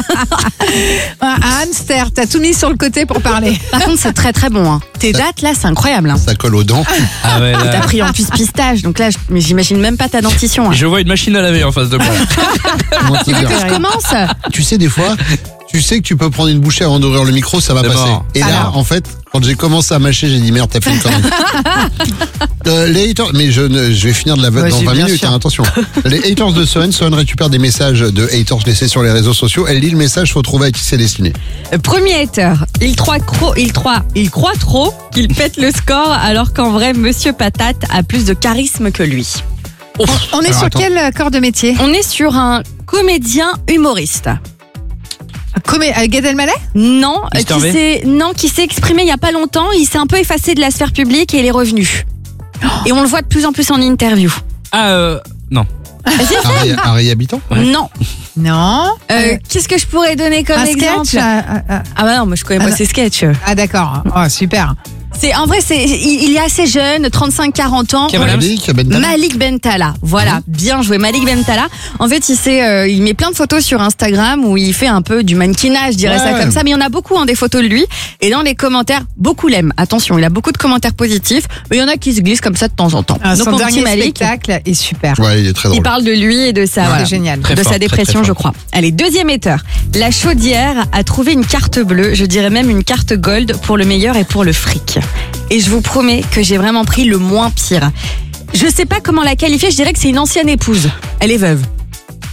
Un hamster, t'as tout mis sur le côté pour parler. Par contre, c'est très très bon. Hein. Tes dates là, c'est incroyable. Hein. Ça colle aux dents. Ah ouais, Et là, T'as pris en plus pistache, donc là, je- mais j'imagine même pas ta dentition. Hein. je vois une machine à laver en face de moi. Comment te Tu veux dire que je commence? Tu sais, des fois, tu sais que tu peux prendre une bouchée avant d'ouvrir le micro, ça va C'est passer. mort. Et là, Alors. en fait, quand j'ai commencé à mâcher, j'ai dit merde, t'as fait une connerie. Euh, les haters, mais je, ne- je vais finir de la vote dans Vas-y, vingt bien minutes, sûr. hein, attention. Les haters de Sohan, Sohan récupère des messages de haters laissés sur les réseaux sociaux. Elle lit le message, faut trouver à qui c'est destiné. Euh, Premier hater, il croit, cro- il, croit, il croit trop qu'il pète le score alors qu'en vrai, Monsieur Patate a plus de charisme que lui. On est Alors, sur attends. quel euh, corps de métier? On est sur un comédien humoriste. Comme euh, Gad Elmaleh? Non, euh, Mister qui V. s'est non, qui s'est exprimé il y a pas longtemps. Il s'est un peu effacé de la sphère publique et il est revenu. Et on le voit de plus en plus en interview. Ah, euh, non. Vas-y, Harry, Harry Habitant non. Non. Euh, Euh, Qu'est-ce que je pourrais donner comme un exemple sketch? euh, euh, Ah bah non, moi je connais Ah pas non. ces sketchs. Ah d'accord. Oh, super. C'est en vrai, c'est il, il est assez jeune, trente-cinq quarante ans. Kev Adams. Malik Bentala. Malik Bentala, voilà, bien joué, Malik Bentala. En fait, il, s'est, euh, il met plein de photos sur Instagram où il fait un peu du mannequinage, je dirais Ouais. ça comme ça. Mais il y en a beaucoup, hein, des photos de lui. Et dans les commentaires, beaucoup l'aiment. Attention, il a beaucoup de commentaires positifs, mais il y en a qui se glissent comme ça de temps en temps. Ah, Donc son mon dernier petit Malik, spectacle est super. Ouais, il est très drôle. il parle de lui et de sa, C'est voilà, génial. Très de fort, sa très, très dépression, fort. je crois. Allez, deuxième hater. La chaudière a trouvé une carte bleue, je dirais même une carte gold pour le meilleur et pour le fric. Et je vous promets que j'ai vraiment pris le moins pire. Je sais pas comment la qualifier, je dirais que c'est une ancienne épouse. Elle est veuve.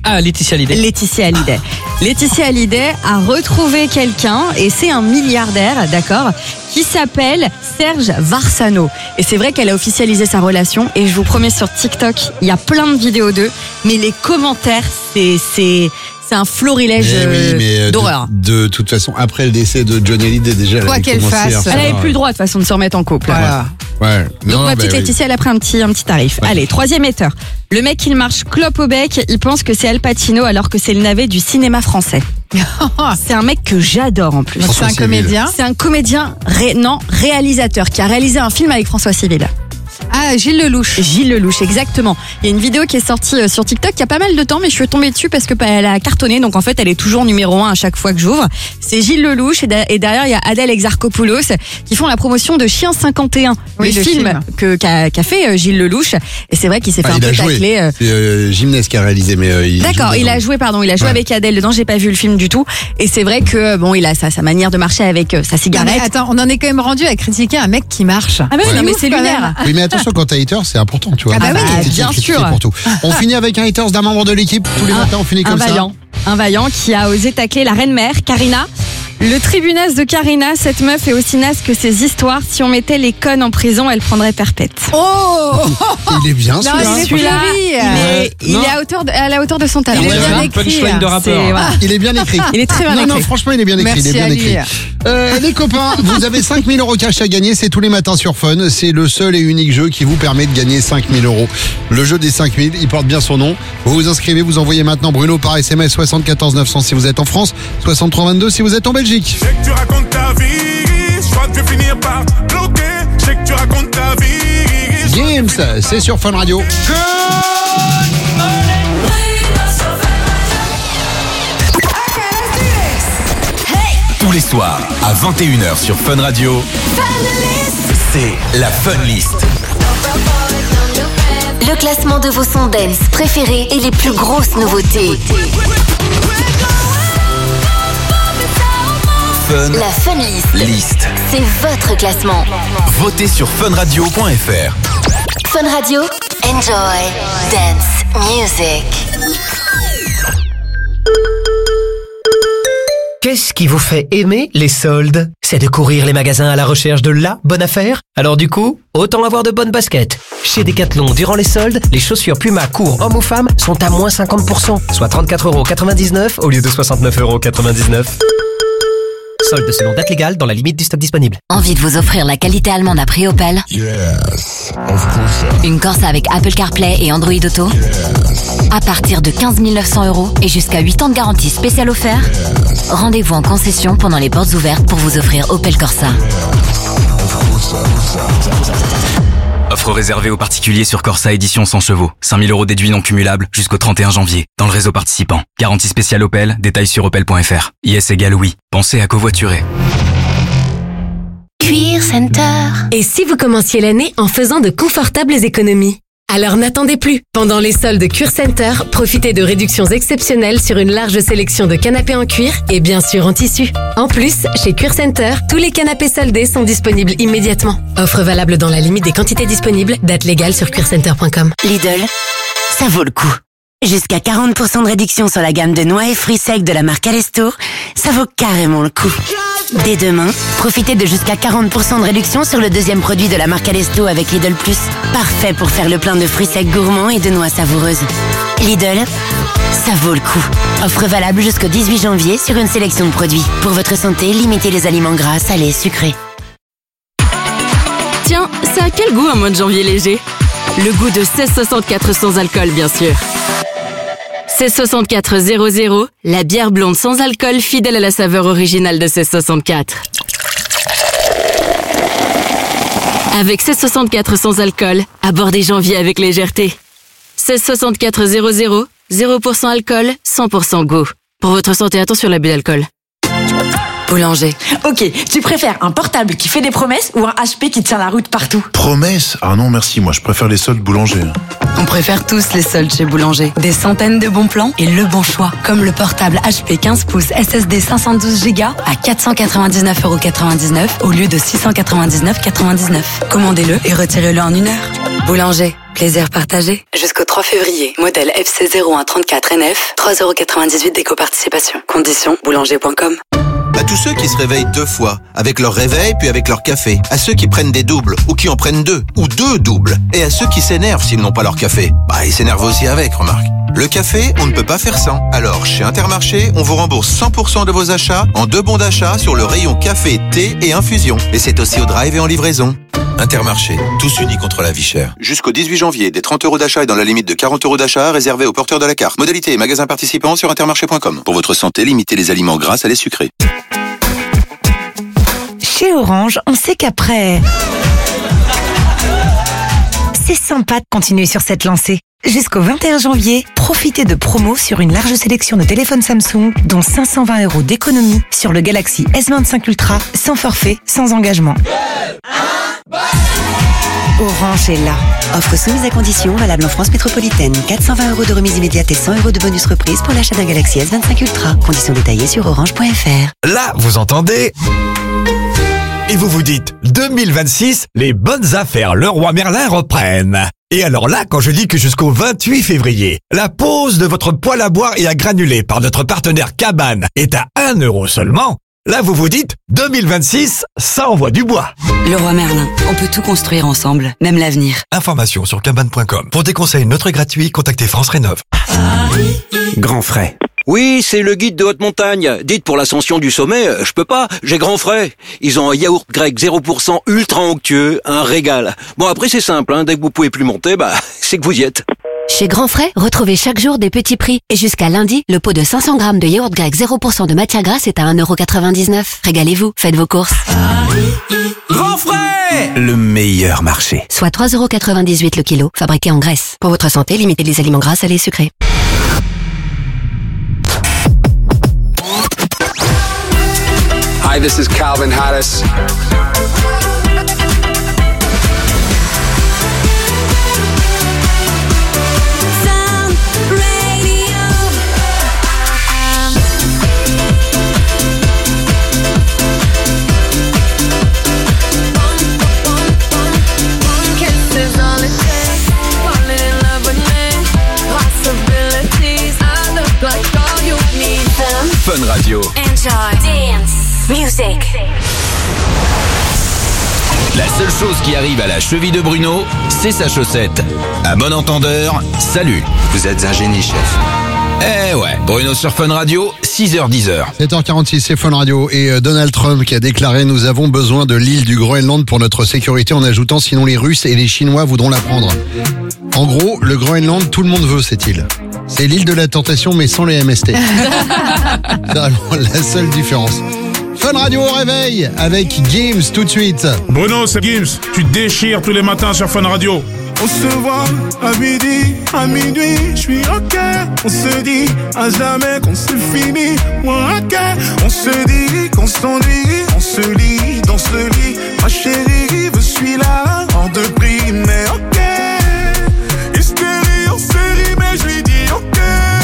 Ah, Laetitia Hallyday. Laetitia Hallyday. Laetitia Hallyday a retrouvé quelqu'un, et c'est un milliardaire, d'accord, qui s'appelle Serge Varsano. Et c'est vrai qu'elle a officialisé sa relation, et je vous promets, sur TikTok, il y a plein de vidéos d'eux, mais les commentaires, c'est... c'est C'est un florilège Mais oui, mais euh, d'horreur. De, de toute façon, après le décès de Johnny Hallyday, déjà, elle Quoi avait qu'elle commencé à fasse, elle recevoir- n'avait plus le droit de toute façon de se remettre en couple. Voilà. Ouais. Donc Non, ma bah petite oui. Laetitia, elle a pris un petit, un petit tarif. Allez, troisième éteur. Le mec, il marche clope au bec, il pense que c'est Al Pacino alors que c'est le navet du cinéma français. C'est un mec que j'adore en plus. C'est un comédien. C'est un comédien, ré- non, réalisateur qui a réalisé un film avec François Civil. Ah, Gilles Lelouch. Gilles Lelouch, exactement. Il y a une vidéo qui est sortie euh, sur TikTok il y a pas mal de temps, mais je suis tombée dessus parce que bah, elle a cartonné, donc en fait elle est toujours numéro un à chaque fois que j'ouvre. C'est Gilles Lelouch et, da- et derrière il y a Adèle Exarchopoulos qui font la promotion de Chien cinquante et un, Oui, le, le film, film. que qu'a qu'a fait euh, Gilles Lelouch. Et c'est vrai qu'il s'est Enfin, fait il un a peu joué. tacler. euh, C'est euh, Gymnase qui a réalisé, mais euh, il D'accord, joue il a dedans. joué, pardon, il a joué Ouais. avec Adèle dedans. J'ai pas vu le film du tout, et c'est vrai que bon, il a sa, sa manière de marcher avec euh, sa Non, cigarette. mais attends, on en est quand même rendu à critiquer un mec qui marche. Ah bah oui, Ouais. non, mais Ouf, c'est quand lunaire. même. Oui, mais attention, quand t'as haters, c'est important, tu vois. Ah bah oui, Critiquer, bien critiquer sûr. pour tout. On finit avec un haters d'un membre de l'équipe. Tous les matins, on finit un comme ça. vaillant, un vaillant qui a osé tacler la reine-mère, Karina. Le tribunasse de Karina, cette meuf est aussi naze que ses histoires. Si on mettait les connes en prison, elle prendrait perpète. Oh Il est bien Non, celui-là. il est Celui-là, pourri. il Ouais. est, il Non. est à, hauteur de- à la hauteur de son talent. Il est Ouais, bien ouais. écrit. Punchline de C'est- rappeur. voilà. Il est bien écrit. Il est très bien non, écrit. Non, franchement, il est bien écrit. Merci il est bien à lui. écrit. Euh, les copains, vous avez cinq mille euros cash à gagner. C'est tous les matins sur Fun. C'est le seul et unique jeu qui vous permet de gagner cinq mille euros. Le jeu des cinq mille, il porte bien son nom. Vous vous inscrivez, vous envoyez maintenant Bruno par S M S soixante-quatorze neuf cents si vous êtes en France, soixante-trois vingt-deux si vous êtes en Belgique. Je sais que tu racontes ta vie, je crois que je vais finir par bloquer. Je sais que tu racontes ta vie. James, c'est sur Fun Radio. Tous les soirs, à vingt et une heures sur Fun Radio, c'est la Fun List. Le classement de vos sons dance préférés et les plus grosses nouveautés. Fun La Fun List. List. C'est votre classement. Votez sur funradio point f r. Fun Radio. Enjoy dance music. Qu'est-ce qui vous fait aimer les soldes? C'est de courir les magasins à la recherche de la bonne affaire? Alors du coup, autant avoir de bonnes baskets. Chez Decathlon, durant les soldes, les chaussures Puma court hommes ou femmes sont à moins cinquante pour cent, soit trente-quatre euros quatre-vingt-dix-neuf au lieu de soixante-neuf euros quatre-vingt-dix-neuf. Solde selon date légale dans la limite du stock disponible. Envie de vous offrir la qualité allemande à prix Opel? Yes, of course. Une Corsa avec Apple CarPlay et Android Auto? À partir de quinze mille neuf cents euros et jusqu'à huit ans de garantie spéciale offert? Rendez-vous en concession pendant les portes ouvertes pour vous offrir Opel Corsa. Offre réservée aux particuliers sur Corsa édition cent chevaux. cinq mille euros déduits non cumulables jusqu'au trente et un janvier. Dans le réseau participant. Garantie spéciale Opel. Détails sur opel point f r. I S égale oui. Pensez à covoiturer. Cuir Center. Et si vous commenciez l'année en faisant de confortables économies? Alors n'attendez plus. Pendant les soldes Cuir Center, profitez de réductions exceptionnelles sur une large sélection de canapés en cuir et bien sûr en tissu. En plus, chez Cuir Center, tous les canapés soldés sont disponibles immédiatement. Offre valable dans la limite des quantités disponibles. Date légale sur cuir center point com. Lidl, ça vaut le coup. Jusqu'à quarante pour cent de réduction sur la gamme de noix et fruits secs de la marque Alesto, ça vaut carrément le coup. Dès demain, profitez de jusqu'à quarante pour cent de réduction sur le deuxième produit de la marque Alesto avec Lidl Plus. Parfait pour faire le plein de fruits secs gourmands et de noix savoureuses. Lidl, ça vaut le coup. Offre valable jusqu'au dix-huit janvier sur une sélection de produits. Pour votre santé, limitez les aliments gras, salés, sucrés. Tiens, ça a quel goût un mois de janvier léger? Le goût de seize soixante-quatre sans alcool, bien sûr. seize soixante-quatre zéro zéro, la bière blonde sans alcool fidèle à la saveur originale de seize soixante-quatre. Avec seize soixante-quatre sans alcool, abordez janvier avec légèreté. seize soixante-quatre zéro zéro, zéro pour cent alcool, cent pour cent goût. Pour votre santé, attention à l'abus d'alcool. Boulanger. Ok, tu préfères un portable qui fait des promesses ou un H P qui tient la route partout? Promesse? Ah non merci, moi je préfère les soldes Boulanger. On préfère tous les soldes chez Boulanger. Des centaines de bons plans et le bon choix. Comme le portable H P quinze pouces S S D cinq cent douze giga à quatre cent quatre-vingt-dix-neuf euros quatre-vingt-dix-neuf au lieu de six cent quatre-vingt-dix-neuf euros quatre-vingt-dix-neuf. Commandez-le et retirez-le en une heure. Boulanger, Plaisir partagé. Jusqu'au trois février. Modèle F C zéro un trente-quatre N F. trois euros quatre-vingt-dix-huit d'éco-participation. Conditions boulanger point com. À tous ceux qui se réveillent deux fois, avec leur réveil puis avec leur café. À ceux qui prennent des doubles ou qui en prennent deux, ou deux doubles. Et à ceux qui s'énervent s'ils n'ont pas leur café. Bah, ils s'énervent aussi avec, remarque. Le café, on ne peut pas faire sans. Alors, chez Intermarché, on vous rembourse cent pour cent de vos achats en deux bons d'achat sur le rayon café, thé et infusion. Et c'est aussi au drive et en livraison. Intermarché, tous unis contre la vie chère. Jusqu'au dix-huit janvier, des trente euros d'achat et dans la limite de quarante euros d'achat réservés aux porteurs de la carte. Modalité et magasins participants sur intermarché point com. Pour votre santé, limitez les aliments gras à les sucrés. Chez Orange, on sait qu'après... C'est sympa de continuer sur cette lancée. Jusqu'au vingt et un janvier, profitez de promos sur une large sélection de téléphones Samsung, dont cinq cent vingt euros d'économie sur le Galaxy S vingt-cinq Ultra, sans forfait, sans engagement. Orange est là. Offre soumise à condition, valable en France métropolitaine. quatre cent vingt euros de remise immédiate et cent euros de bonus reprise pour l'achat d'un Galaxy S vingt-cinq Ultra. Conditions détaillées sur orange point f r. Là, vous entendez ? Et vous vous dites, deux mille vingt-six, les bonnes affaires Leroy Merlin reprennent. Et alors là, quand je dis que jusqu'au vingt-huit février, la pose de votre poêle à boire et à granulés par notre partenaire Cabane est à un euro seulement, là vous vous dites, deux mille vingt-six, ça envoie du bois. Leroy Merlin, on peut tout construire ensemble, même l'avenir. Information sur cabane point com. Pour des conseils neutres et gratuits, contactez France Rénov'. Grand frais. Oui, c'est le guide de haute montagne. Dites pour l'ascension du sommet, je peux pas, j'ai grand frais. Ils ont un yaourt grec zéro pour cent ultra onctueux, un régal. Bon après c'est simple, hein, dès que vous pouvez plus monter, bah c'est que vous y êtes. Chez Grand Frais, retrouvez chaque jour des petits prix. Et jusqu'à lundi, le pot de cinq cents grammes de yaourt grec zéro pour cent de matière grasse est à un euro quatre-vingt-dix-neuf. Régalez-vous, faites vos courses. Grand frais, le meilleur marché. Soit trois euros quatre-vingt-dix-huit le kilo, fabriqué en Grèce. Pour votre santé, limitez les aliments gras, salés et sucrés. Hi, this is Calvin Harris. Fun Radio. Enjoy. Dance. Music. La seule chose qui arrive à la cheville de Bruno, c'est sa chaussette. À bon entendeur, salut. Vous êtes un génie, chef. Eh ouais, Bruno sur Fun Radio, six heures dix. sept heures quarante-six, c'est Fun Radio. Et euh, Donald Trump qui a déclaré « Nous avons besoin de l'île du Groenland pour notre sécurité » en ajoutant « Sinon les Russes et les Chinois voudront la prendre ». En gros, le Groenland, tout le monde veut cette île. C'est l'île de la tentation mais sans les M S T. C'est vraiment la seule différence. Fun Radio au réveil avec Gims tout de suite. Bruno, c'est Gims. Tu déchires tous les matins sur Fun Radio. On se voit à midi, à minuit, je suis ok. On se dit à jamais qu'on se finit, moi ok. On se dit qu'on s'ennuie, on se lit dans ce lit. Ma chérie, je suis là, hors de prix, mais ok. Hystérie en série, mais je lui dis ok.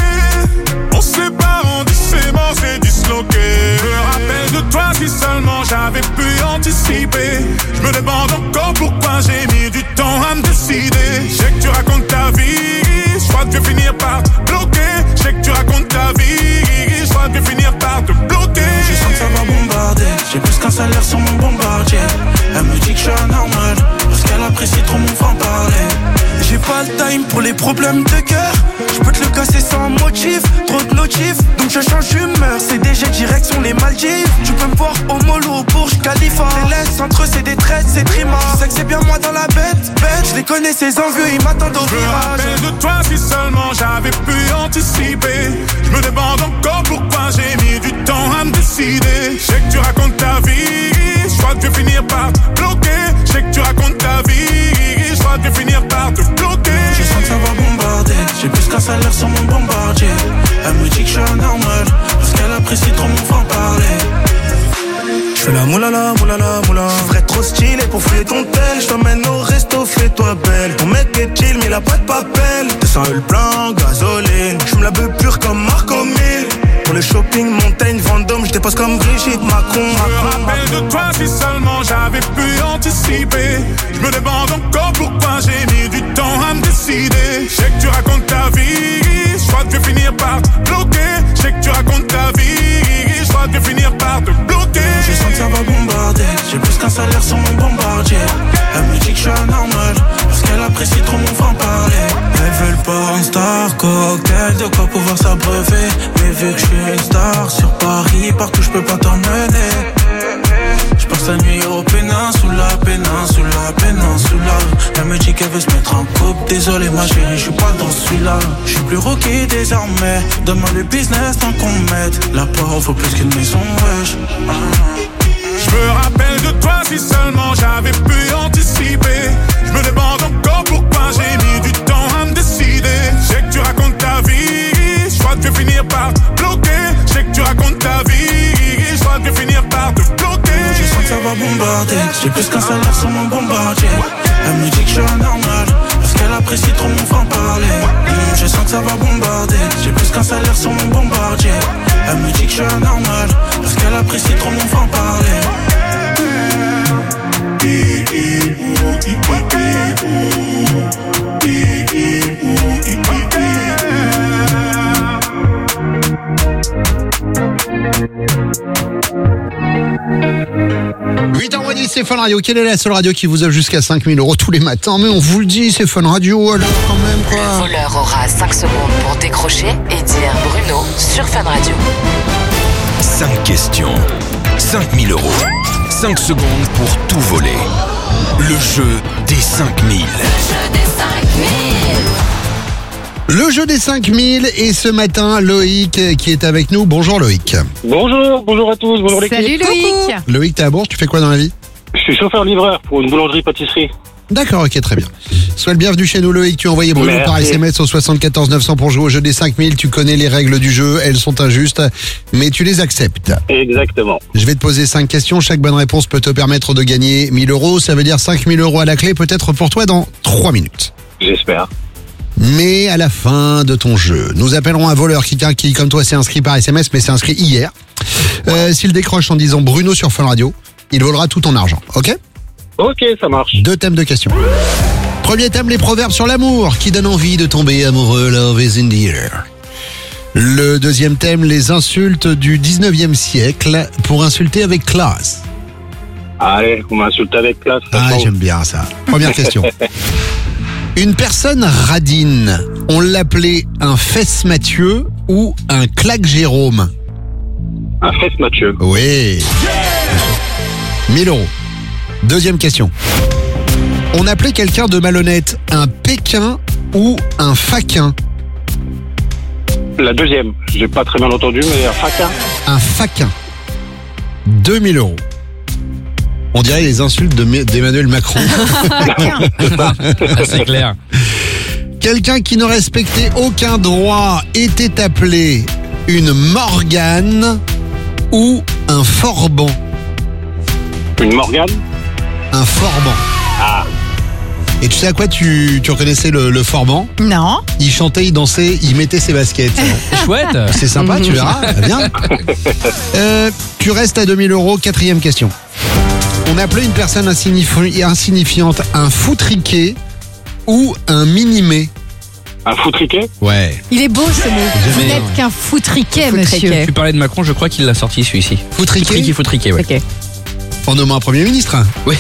On se sépare, on dit c'est mort, c'est disloqué. Je me rappelle de toi si seulement j'avais pu anticiper. Je me demande encore pourquoi j'ai mis du temps à me décider. Je sais que tu racontes ta vie, je crois que je vais finir par te bloquer. Je sais que tu racontes ta vie, je crois que je vais finir par te bloquer. Je sens que ça va bombarder, j'ai plus qu'un salaire sur mon bombardier. Elle me dit que je suis anormal, parce qu'elle apprécie trop mon franc-parler. J'ai pas le time pour les problèmes de cœur. Je peux te le casser sans motif, trop de notifs, donc je change d'humeur. C'est D G direction les Maldives. Tu peux me voir au mollo, au Burj Khalifa. Les laisse entre eux, c'est des traites, c'est trima. Je sais que c'est bien moi dans la bête, bête. Je les connais, ces envieux, ils m'attendent au virage. Je me rappelle de toi si seulement j'avais pu anticiper. Je me demande encore pourquoi j'ai mis du temps à me décider. Je sais que tu racontes ta vie, je crois que je vais finir par te bloquer. Je sais que tu racontes ta vie, je crois que je vais finir par te bloquer. Je sens que ça va bombarder, j'ai plus qu'un salaire sur mon bombardier. Elle me dit que je suis anormal, parce qu'elle apprécie trop mon franc-parler. Je fais la moulala, moulala, moula. Je ferais trop stylé pour fouiller ton tel. Je t'emmène au resto, fais-toi belle. Ton mec est chill, mais il a pas de papel. deux cents le plein, gasoline. Je me la veux pure comme Marco Mille. Pour le shopping, Montaigne, Vendôme, je dépasse comme Brigitte Macron. Je me rappelle de toi si seulement j'avais pu anticiper. Je me demande encore pourquoi j'ai mis du temps à me J'ai plus qu'un salaire sur mon bombardier. Elle me dit que je suis anormal parce qu'elle apprécie trop mon franc-parler. Elles veulent pas un star cocktail, de quoi pouvoir s'abreuver. Mais vu que je suis une star sur Paris, partout je peux pas t'emmener. Je passe la nuit au péninsula, péninsula, péninsula. Elle me dit qu'elle veut se mettre en couple. Désolé ma chérie, je suis pas dans celui-là. Je suis plus rookie désormais. Donne-moi le business tant qu'on m'aide. La part vaut plus qu'une maison, wesh. Je me rappelle de toi si seulement j'avais pu anticiper. Je me demande encore pourquoi j'ai mis du temps à me décider. Je sais que tu racontes ta vie, je crois que tu vas finir par te bloquer. Je sais que tu racontes ta vie, je crois que tu vas finir par te bloquer. Je sens que ça va bombarder. J'ai plus qu'un salaire sur mon bombardier. Elle me dit que je suis anormal parce qu'elle apprécie trop mon franc-parler. Mmh, je sens que ça va bombarder. J'ai plus qu'un salaire sur mon bombardier. Elle me dit que je suis anormal parce qu'elle apprécie trop mon franc-parler. huit heures dix, c'est Fun Radio. Quelle est la seule radio qui vous offre jusqu'à cinq mille euros tous les matins? Mais on vous le dit, c'est Fun Radio, alors quand même quoi. Le voleur aura cinq secondes pour décrocher et dire Bruno sur Fun Radio. cinq questions, cinq mille euros. cinq secondes pour tout voler. Le jeu des cinq mille. Le jeu des cinq mille et ce matin, Loïc qui est avec nous. Bonjour Loïc. Bonjour, bonjour à tous, bonjour l'équipe. Salut Loïc. Loïc, t'es à Bourges, tu fais quoi dans la vie? Je suis chauffeur-livreur pour une boulangerie-pâtisserie. D'accord, ok, très bien. Sois le bienvenu chez nous Loïc, tu as envoyé Bruno Merci. par S M S au soixante-quatorze neuf cents pour jouer au jeu des cinq mille. Tu connais les règles du jeu, elles sont injustes, mais tu les acceptes. Exactement. Je vais te poser cinq questions, chaque bonne réponse peut te permettre de gagner mille euros. Ça veut dire cinq mille euros à la clé, peut-être pour toi dans trois minutes. J'espère. Mais à la fin de ton jeu, nous appellerons un voleur qui, qui comme toi, s'est inscrit par S M S, mais s'est inscrit hier. Euh, S'il décroche en disant Bruno sur Fun Radio, il volera tout ton argent, ok? Ok, ça marche. Deux thèmes de questions. Premier thème, les proverbes sur l'amour, qui donnent envie de tomber amoureux, love is in the air. Le deuxième thème, les insultes du dix-neuvième siècle, pour insulter avec classe. Allez, on m'insulte avec classe. Ah, j'aime bien ça. Première question. Une personne radine, on l'appelait un fesse Mathieu ou un claque Jérôme? Un fesse Mathieu. Oui. mille euros. Deuxième question. On appelait quelqu'un de malhonnête un péquin ou un faquin? La deuxième, j'ai pas très bien entendu, mais un faquin. Un faquin. deux mille euros. On dirait les insultes de- d'Emmanuel Macron. C'est clair. Quelqu'un qui ne respectait aucun droit était appelé une Morgane ou un Forban? Une Morgane. Un Forban. Ah. Et tu sais à quoi tu, tu reconnaissais le, le Forban? Non. Il chantait, il dansait, il mettait ses baskets. Chouette. C'est sympa, tu verras. Bien. Euh, tu restes à deux mille euros. Quatrième question. On appelait une personne insignifi- insignifiante un foutriquet ou un minimé? Un foutriquet? Ouais. Il est beau ce mot. Vous Jamais, n'êtes ouais. qu'un foutriquet, Foutriquet. monsieur. Tu parlais de Macron, je crois qu'il l'a sorti celui-ci. Foutriquet Foutriquet, foutriquet, ouais. Ok. En nommant un Premier ministre. Oui.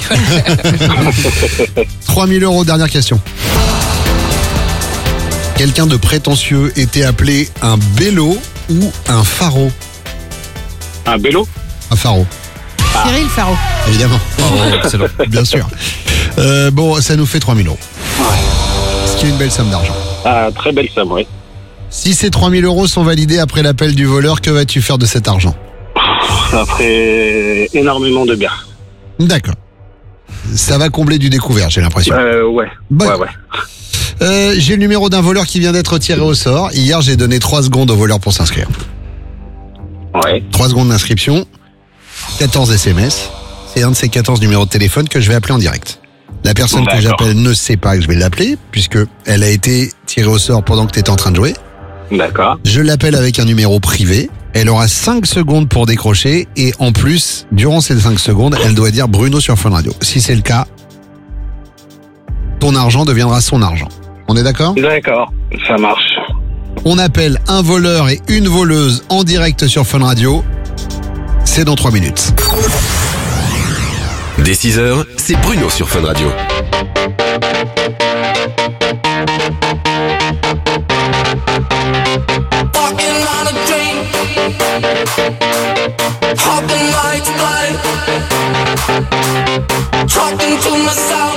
trois mille euros, dernière question. Quelqu'un de prétentieux était appelé un bélo ou un pharo? Un bélo? Un pharo, Cyril Faro. évidemment. Excellent. Bien sûr. Euh, bon, ça nous fait trois mille euros. Ce qui est une belle somme d'argent. Ah, très belle somme, oui. Si ces trois mille euros sont validés après l'appel du voleur, que vas-tu faire de cet argent? Ça ferait énormément de bien. D'accord. Ça va combler du découvert, j'ai l'impression. Euh, ouais. Bon. Ouais, ouais. Euh, j'ai le numéro d'un voleur qui vient d'être tiré au sort. Hier, j'ai donné trois secondes au voleur pour s'inscrire. Ouais. trois secondes d'inscription, quatorze S M S. C'est un de ces quatorze numéros de téléphone que je vais appeler en direct. La personne que D'accord. j'appelle ne sait pas que je vais l'appeler, puisque elle a été tirée au sort pendant que tu étais en train de jouer. D'accord. Je l'appelle avec un numéro privé. Elle aura cinq secondes pour décrocher. Et en plus, durant ces cinq secondes, elle doit dire Bruno sur Fun Radio. Si c'est le cas, ton argent deviendra son argent. On est d'accord? D'accord, ça marche. On appelle un voleur et une voleuse en direct sur Fun Radio. C'est dans trois minutes. Dès six heures, c'est Bruno sur Fun Radio. Walking on a dream, hoping night's light, talking to myself.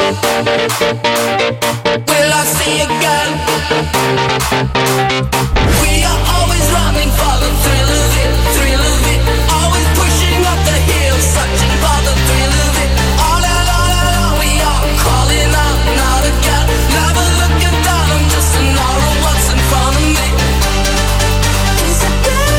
Will I see again? We are always running for the thrill of it, thrill of it. Always pushing up the hill, searching for the thrill of it. All out, all out, all we are calling out, not again. Never looking down, I'm just an hour of what's in front of me. Is it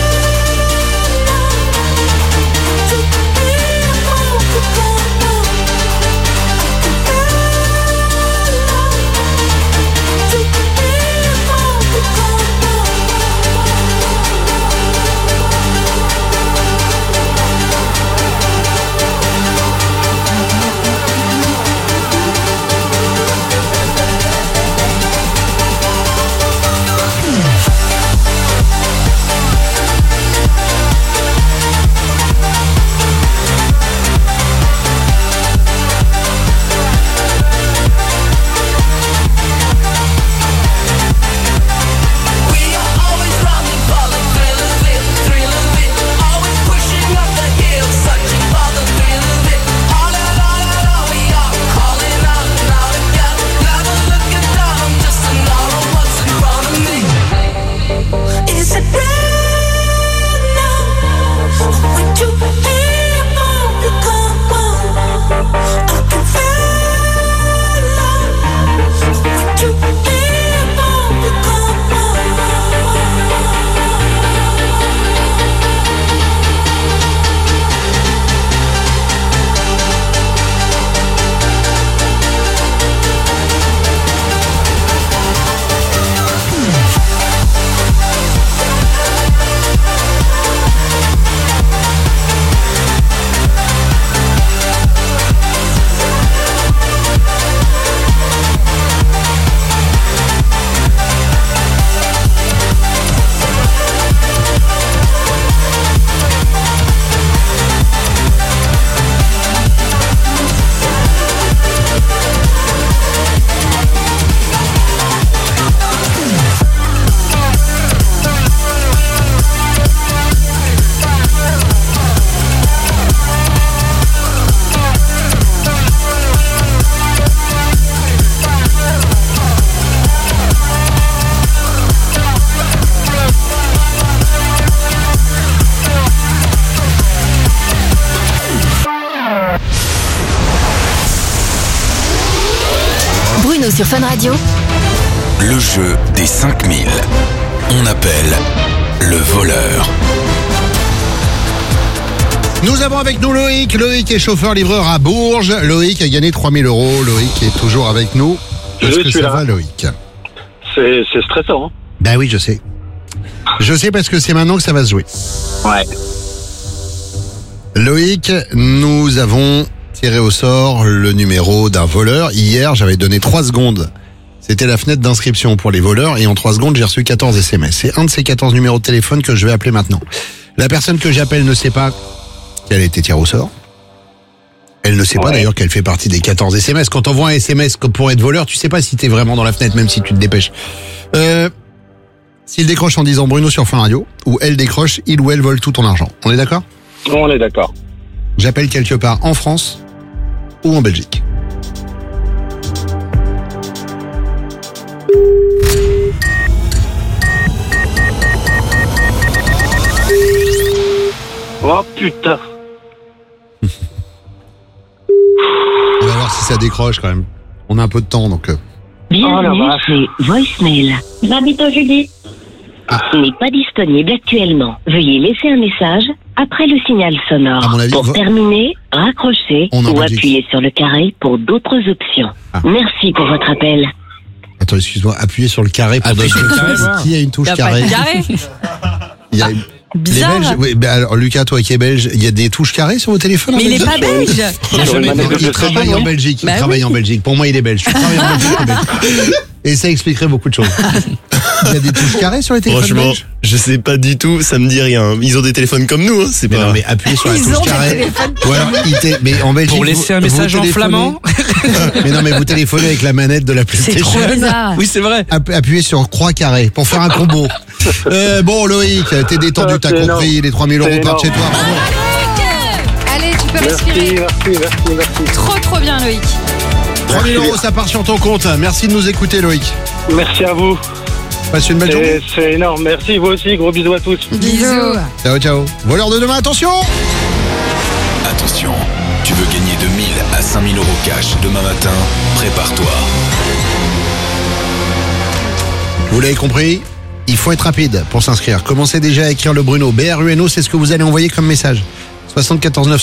Bruno sur Fun Radio. Le jeu des cinq mille. On appelle le voleur. Nous avons avec nous Loïc. Loïc est chauffeur-livreur à Bourges. Loïc a gagné trois mille euros. Loïc est toujours avec nous. Est-ce Oui, que je suis ça là. va, Loïc? C'est c'est stressant. Hein. Ben oui, je sais. Je sais parce que c'est maintenant que ça va se jouer. Ouais. Loïc, nous avons tiré au sort le numéro d'un voleur. Hier, j'avais donné trois secondes. C'était la fenêtre d'inscription pour les voleurs et en trois secondes, j'ai reçu quatorze S M S. C'est un de ces quatorze numéros de téléphone que je vais appeler maintenant. La personne que j'appelle ne sait pas qu'elle a été tirée au sort. Elle ne sait pas d'ailleurs qu'elle fait partie des quatorze S M S. Quand on voit un S M S pour être voleur, tu sais pas si t'es vraiment dans la fenêtre, même si tu te dépêches. Euh, s'il décroche en disant Bruno sur Fun Radio, ou elle décroche, il ou elle vole tout ton argent. On est d'accord? On est d'accord. J'appelle quelque part en France ou en Belgique. Oh putain. On va voir si ça décroche quand même. On a un peu de temps donc. euh, Bienvenue chez Voicemail. J'habite au Judith. N'est pas disponible actuellement. Veuillez laisser un message après le signal sonore. À mon avis, pour vo- terminer, raccrochez On est en ou Belgique. appuyez sur le carré pour d'autres options. Merci pour votre appel. Attends, excuse-moi, appuyez sur le carré pour Appuyez d'autres sur le carré, options. voilà. Qui a une touche Y a pas carré de carré. Il y a une- Bizarre. Les Belges, oui, ben alors Lucas, toi qui es belge, il y a des touches carrées sur vos téléphones? Mais en il est Belgique pas belge. Il, a jamais- Non, il travaille en Belgique. Il Bah travaille oui. en Belgique. Pour moi, il est belge. Tu travailles en Belgique, t'es belge. Et ça expliquerait beaucoup de choses. Il y a des touches carrées sur les téléphones Franchement, belges je sais pas du tout, ça me dit rien. Ils ont des téléphones comme nous, hein, c'est Mais pas. non, mais appuyez sur la Ils touche ont des carrée. téléphones Ou alors, il té- mais en Belgique, Pour laisser un vous- message vous en téléphonez- flamand. Mais non, mais vous téléphonez avec la manette de la C'est PlayStation. trop bizarre. Oui, c'est vrai. App- Appuyez sur croix carrée pour faire un combo. Euh, bon, Loïc, t'es détendu, Ah, t'as c'est compris. énorme. Les trois mille euros C'est partent chez toi. énorme. Bravo. Allez, tu peux Merci, respirer. merci, merci, merci. Trop, trop bien, Loïc. trois mille euros, ça part sur ton compte. Merci de nous écouter, Loïc. Merci à vous. Passe une belle journée. C'est c'est énorme. Merci, vous aussi. Gros bisous à tous. Bisous. Ciao, ciao. Voleur de demain, attention. Attention, tu veux gagner de mille à cinq mille euros cash demain matin? Prépare-toi. Vous l'avez compris, il faut être rapide pour s'inscrire. Commencez déjà à écrire le Bruno. B R U N O, c'est ce que vous allez envoyer comme message. soixante-quatorze neuf